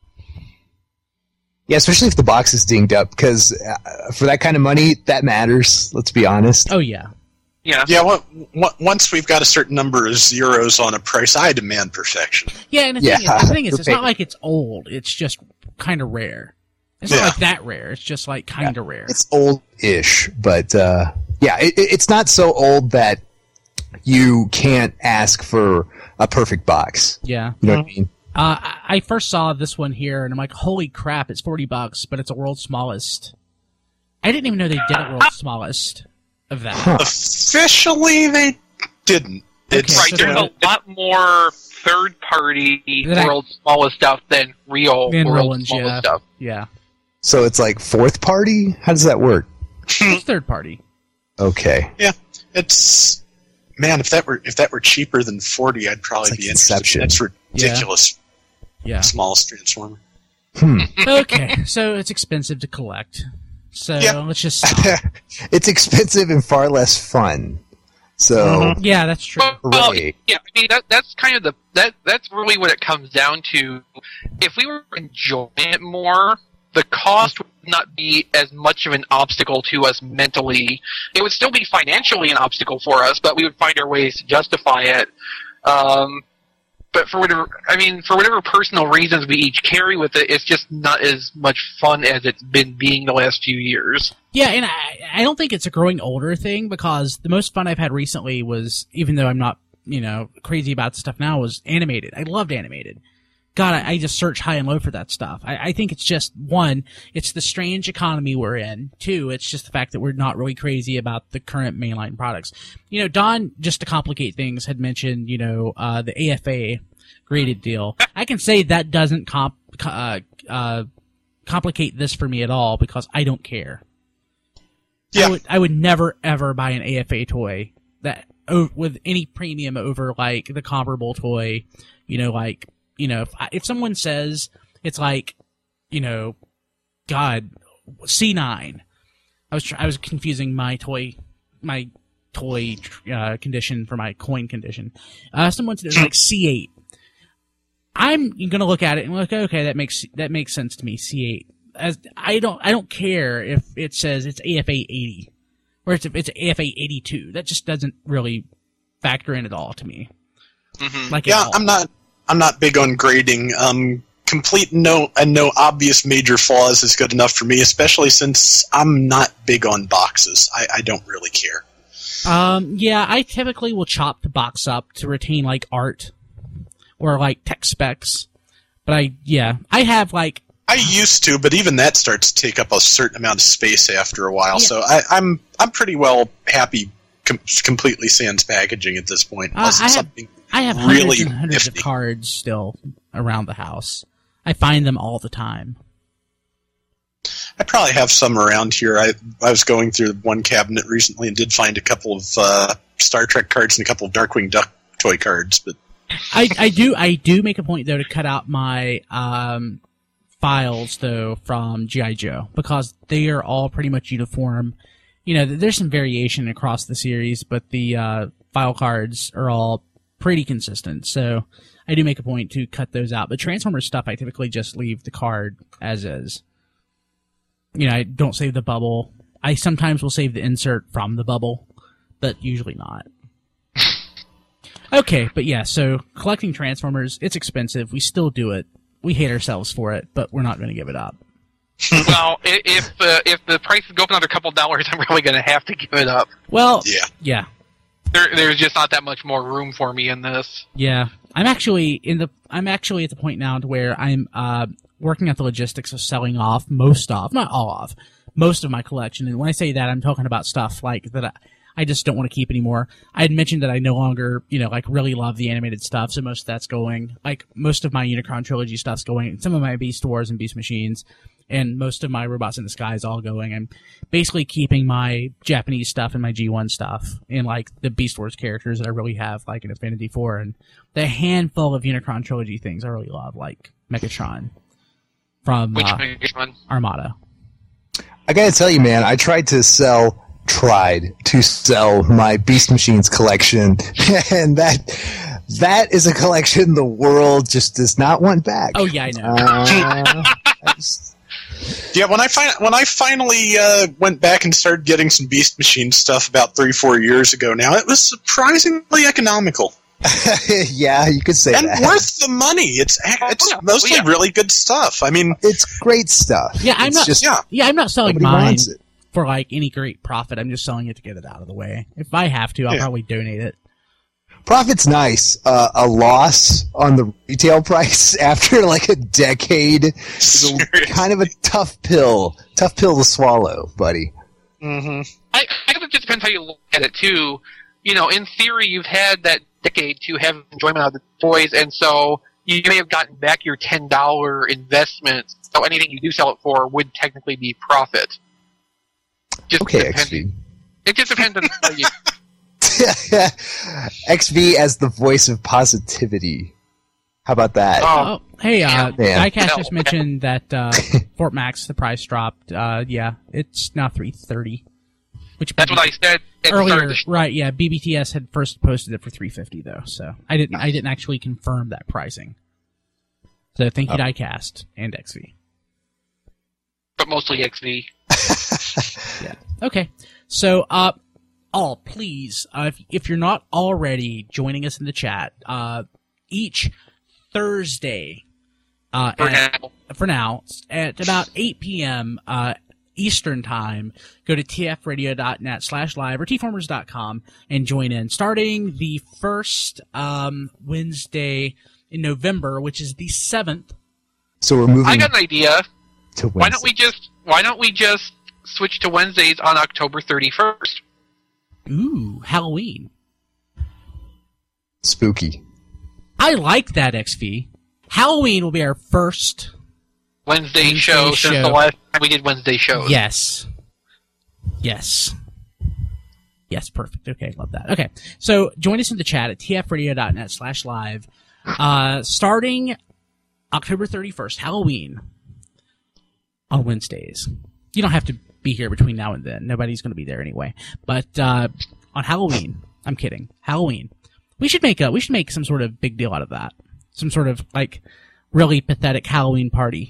Yeah, especially if the box is dinged up, because for that kind of money, that matters. Let's be honest. Oh yeah. Yeah. Once we've got a certain number of zeros on a price, I demand perfection. Yeah, and the thing is, it's not like it's old. It's just kind of rare. It's not like that rare. It's just like kind of rare. It's old-ish, but it's not so old that you can't ask for a perfect box. Yeah. You know what I mean? I first saw this one here, and I'm like, holy crap, it's $40, but it's a world's smallest. I didn't even know they did a world's smallest of that. Huh. Officially, they didn't. Okay, Right, there's a lot more third-party world's smallest stuff than real world's smallest stuff. Yeah. So it's like fourth party? How does that work? It's third party. Okay. Yeah, it's if that were cheaper than 40, I'd probably be interested. That's ridiculous. Yeah. Smallest Transformer. Okay, so it's expensive to collect. So let's just stop. It's expensive and far less fun. So yeah, that's true. Well, yeah, that's kind of that's really what it comes down to. If we were enjoying it more, the cost would not be as much of an obstacle to us mentally. It would still be financially an obstacle for us, but we would find our ways to justify it. But for whatever personal reasons we each carry with it, it's just not as much fun as it's been being the last few years. Yeah, and I don't think it's a growing older thing, because the most fun I've had recently was, even though I'm not, crazy about the stuff now, was animated. I loved animated. God, I just search high and low for that stuff. I think it's just, one, it's the strange economy we're in. Two, it's just the fact that we're not really crazy about the current mainline products. Don, just to complicate things, had mentioned, the AFA graded deal. I can say that doesn't complicate this for me at all, because I don't care. Yeah. I would never, ever buy an AFA toy that with any premium over, like, the comparable toy, if someone says it's like, God, C9. I was confusing my toy condition for my coin condition. Someone said it's like C8. I'm gonna look at it and look, okay, that makes sense to me. C8. As I don't care if it says it's AFA 80 or if it's AFA 82. That just doesn't really factor in at all to me. Mm-hmm. I'm not big on grading. Complete no obvious major flaws is good enough for me, especially since I'm not big on boxes. I don't really care. I typically will chop the box up to retain, like, art or, like, tech specs. But I have, like... I used to, but even that starts to take up a certain amount of space after a while. Yeah. So I'm pretty well happy completely sans packaging at this point. I have hundreds and hundreds of cards still around the house. I find them all the time. I probably have some around here. I was going through one cabinet recently and did find a couple of Star Trek cards and a couple of Darkwing Duck toy cards. But I do make a point though to cut out my files though from G.I. Joe because they are all pretty much uniform. You know, there's some variation across the series, but the file cards are all pretty consistent. So I do make a point to cut those out. But Transformers stuff, I typically just leave the card as is. You know, I don't save the bubble. I sometimes will save the insert from the bubble, but usually not. Okay, but yeah, so collecting Transformers, it's expensive. We still do it. We hate ourselves for it, but we're not going to give it up. Well, if the prices go up another couple $, I'm really going to have to give it up. Well, yeah. There's just not that much more room for me in this. Yeah, I'm actually at the point now to where I'm working out the logistics of selling off most of my collection. And when I say that, I'm talking about stuff like that I just don't want to keep anymore. I had mentioned that I no longer, really love the animated stuff, so most of that's going. Like, most of my Unicron Trilogy stuff's going. Some of my Beast Wars and Beast Machines, and most of my Robots in the Sky is all going. I'm basically keeping my Japanese stuff and my G1 stuff, and, the Beast Wars characters that I really have, an affinity for, and the handful of Unicron Trilogy things I really love, like Megatron from Which Megatron? Armada. I gotta tell you, man, I tried to sell my Beast Machines collection, and that is a collection the world just does not want back. Oh yeah, I know. Yeah, when I finally went back and started getting some Beast Machine stuff about 3-4 years ago now, it was surprisingly economical. Yeah, you could say and that. And worth the money. It's mostly really good stuff. I mean, it's great stuff. Yeah, I'm not selling mine for any great profit. I'm just selling it to get it out of the way. If I have to, I'll probably donate it. Profit's nice. A loss on the retail price after a decade is kind of a tough pill to swallow, buddy. Mm-hmm. I guess it just depends how you look at it too. In theory, you've had that decade to have enjoyment out of the toys, and so you may have gotten back your $10 investment. So anything you do sell it for would technically be profit. Okay, XV. It just depends on how you. XV as the voice of positivity. How about that? Oh, hey, Diecast just mentioned that Fort Max, the price dropped. Yeah, it's now $330. That's what I said earlier, right? Yeah, BBTS had first posted it for $350 though, so I didn't actually confirm that pricing. So thank you, Diecast and XV, but mostly XV. Yeah. Okay. So, please, if you're not already joining us in the chat, each Thursday, for now, at about 8 p.m. Eastern Time, go to tfradio.net/live or tformers.com and join in. Starting the first Wednesday in November, which is the 7th. So we're moving. I got an idea. To Why don't we just switch to Wednesdays on October 31st? Ooh, Halloween. Spooky. I like that, XV. Halloween will be our first Wednesday show since the last time we did Wednesday shows. Yes. Yes, perfect. Okay, love that. Okay, so join us in the chat at tfradio.net/live. Starting October 31st, Halloween, on Wednesdays. You don't have to be here between now and then. Nobody's going to be there anyway. But on Halloween, I'm kidding. Halloween, we should make some sort of big deal out of that. Some sort of really pathetic Halloween party.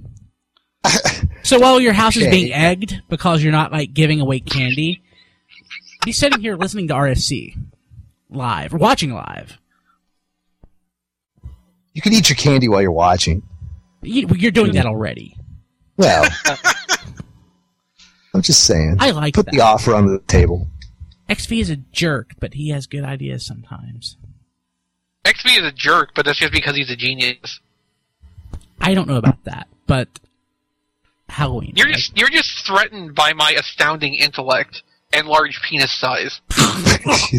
So while your house is being egged because you're not giving away candy, be sitting here listening to RFC live or watching live. You can eat your candy while you're watching. You're doing that already. Well, I'm just saying. I like Put that. the offer on the table. XV is a jerk, but he has good ideas sometimes. XV is a jerk, but that's just because he's a genius. I don't know about that, but Halloween. You're just threatened by my astounding intellect and large penis size.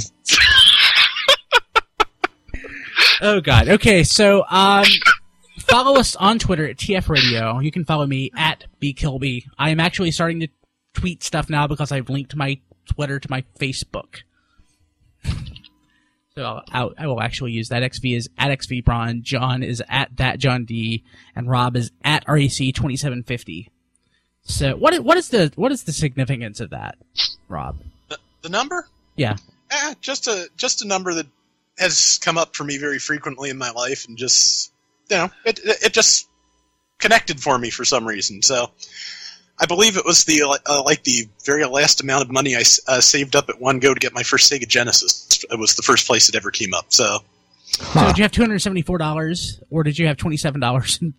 Oh God. Okay, so Follow us on Twitter at TF Radio. You can follow me at BKilby. I am actually starting to tweet stuff now because I've linked my Twitter to my Facebook. So I will actually use that. XV is at XVBron, John is at ThatJohnD, and Rob is at REC2750. So what is the significance of that, Rob? The number? Yeah. Just a number that has come up for me very frequently in my life, and just it just connected for me for some reason. So I believe it was the very last amount of money I saved up at one go to get my first Sega Genesis. It was the first place it ever came up. So did you have $274, or did you have $27?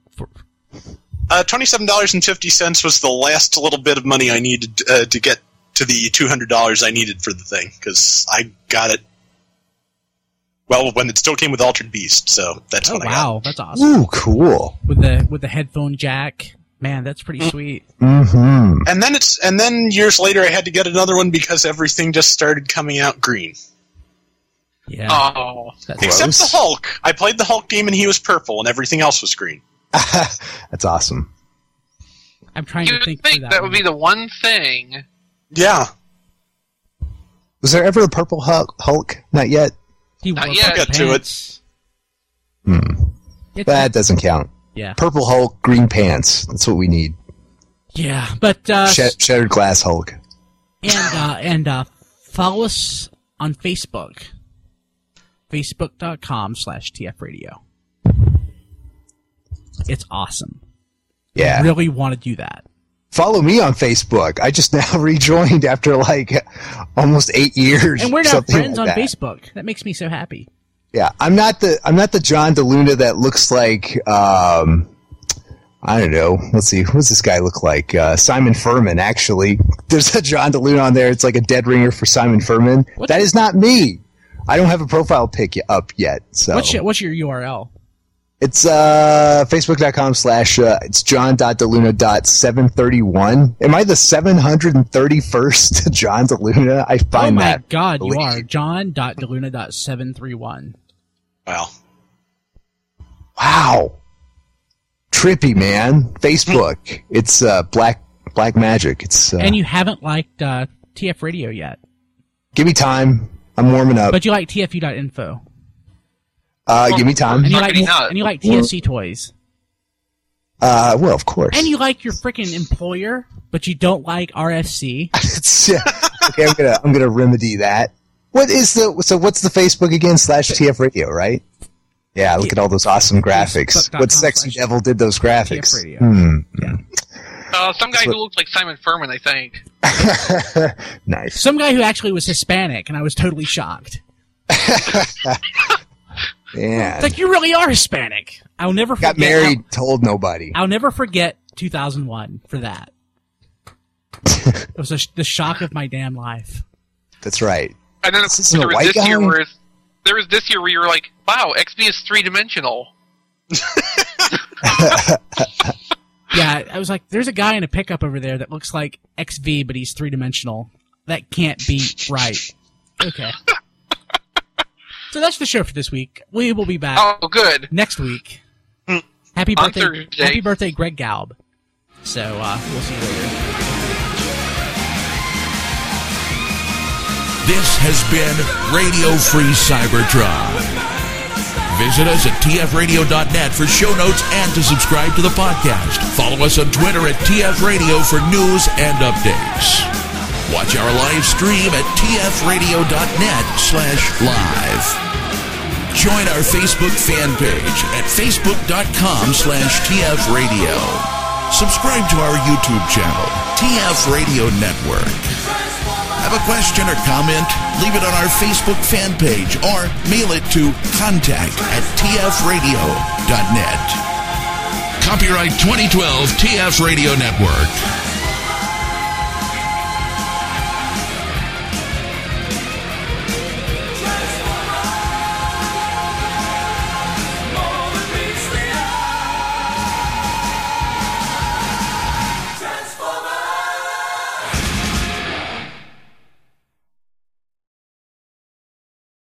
$27.50 was the last little bit of money I needed to get to the $200 I needed for the thing, because I got it. Well, when it still came with Altered Beast, so that's when I got it. Wow, that's awesome. Ooh, cool. With the headphone jack. Man, that's pretty sweet. Mm-hmm. And then years later, I had to get another one because everything just started coming out green. Yeah. Oh, except the Hulk. I played the Hulk game and he was purple, and everything else was green. That's awesome. I'm trying to think that would be the one thing. Yeah. Was there ever a purple Hulk? Not yet. Not yet. I'll get to it. That doesn't count. Yeah. Purple Hulk, green pants. That's what we need. Yeah, but Shattered Glass Hulk. And follow us on Facebook. Facebook.com/TF Radio. It's awesome. Yeah. I really want to do that. Follow me on Facebook. I just now rejoined after almost 8 years. And we're now friends on Facebook. That makes me so happy. Yeah, I'm not the John DeLuna that looks like I don't know. Let's see, what's this guy look like? Simon Furman. Actually, there's a John DeLuna on there. It's like a dead ringer for Simon Furman. That is not me. I don't have a profile pic up yet. So what's your URL? It's facebook.com/ it's john.deluna.731. Am I the 731st John DeLuna? I find that. Oh my God, you are john.deluna.731. Wow. Trippy, man. Facebook. It's black magic. It's and you haven't liked TF Radio yet. Give me time. I'm warming up. But you like TFU.info. Give me time. And you like TSC Toys. Well, of course. And you like your freaking employer, but you don't like RFC. Okay, I'm gonna remedy that. What's the Facebook again? /TF Radio, right? Yeah, look at all those awesome graphics. What sexy devil did those graphics? TF Radio. Yeah. Some guy who looked like Simon Furman, I think. Nice. Some guy who actually was Hispanic, and I was totally shocked. Yeah. It's like, you really are Hispanic. I'll never forget. Got married, told nobody. I'll never forget 2001 for that. It was the shock of my damn life. That's right. And then there was this year where you were like, wow, XV is 3-dimensional. Yeah, I was like, there's a guy in a pickup over there that looks like XV, but he's 3-dimensional. That can't be right. Okay. So that's the show for this week. We will be back. Oh, good. Next week. Happy birthday, Greg Galb. So we'll see you later. This has been Radio Free Cybertron. Visit us at tfradio.net for show notes and to subscribe to the podcast. Follow us on Twitter at tfradio for news and updates. Watch our live stream at tfradio.net/live. Join our Facebook fan page at facebook.com/tfradio. Subscribe to our YouTube channel, TF Radio Network. Have a question or comment? Leave it on our Facebook fan page or mail it to contact@tfradio.net. Copyright 2012 TF Radio Network.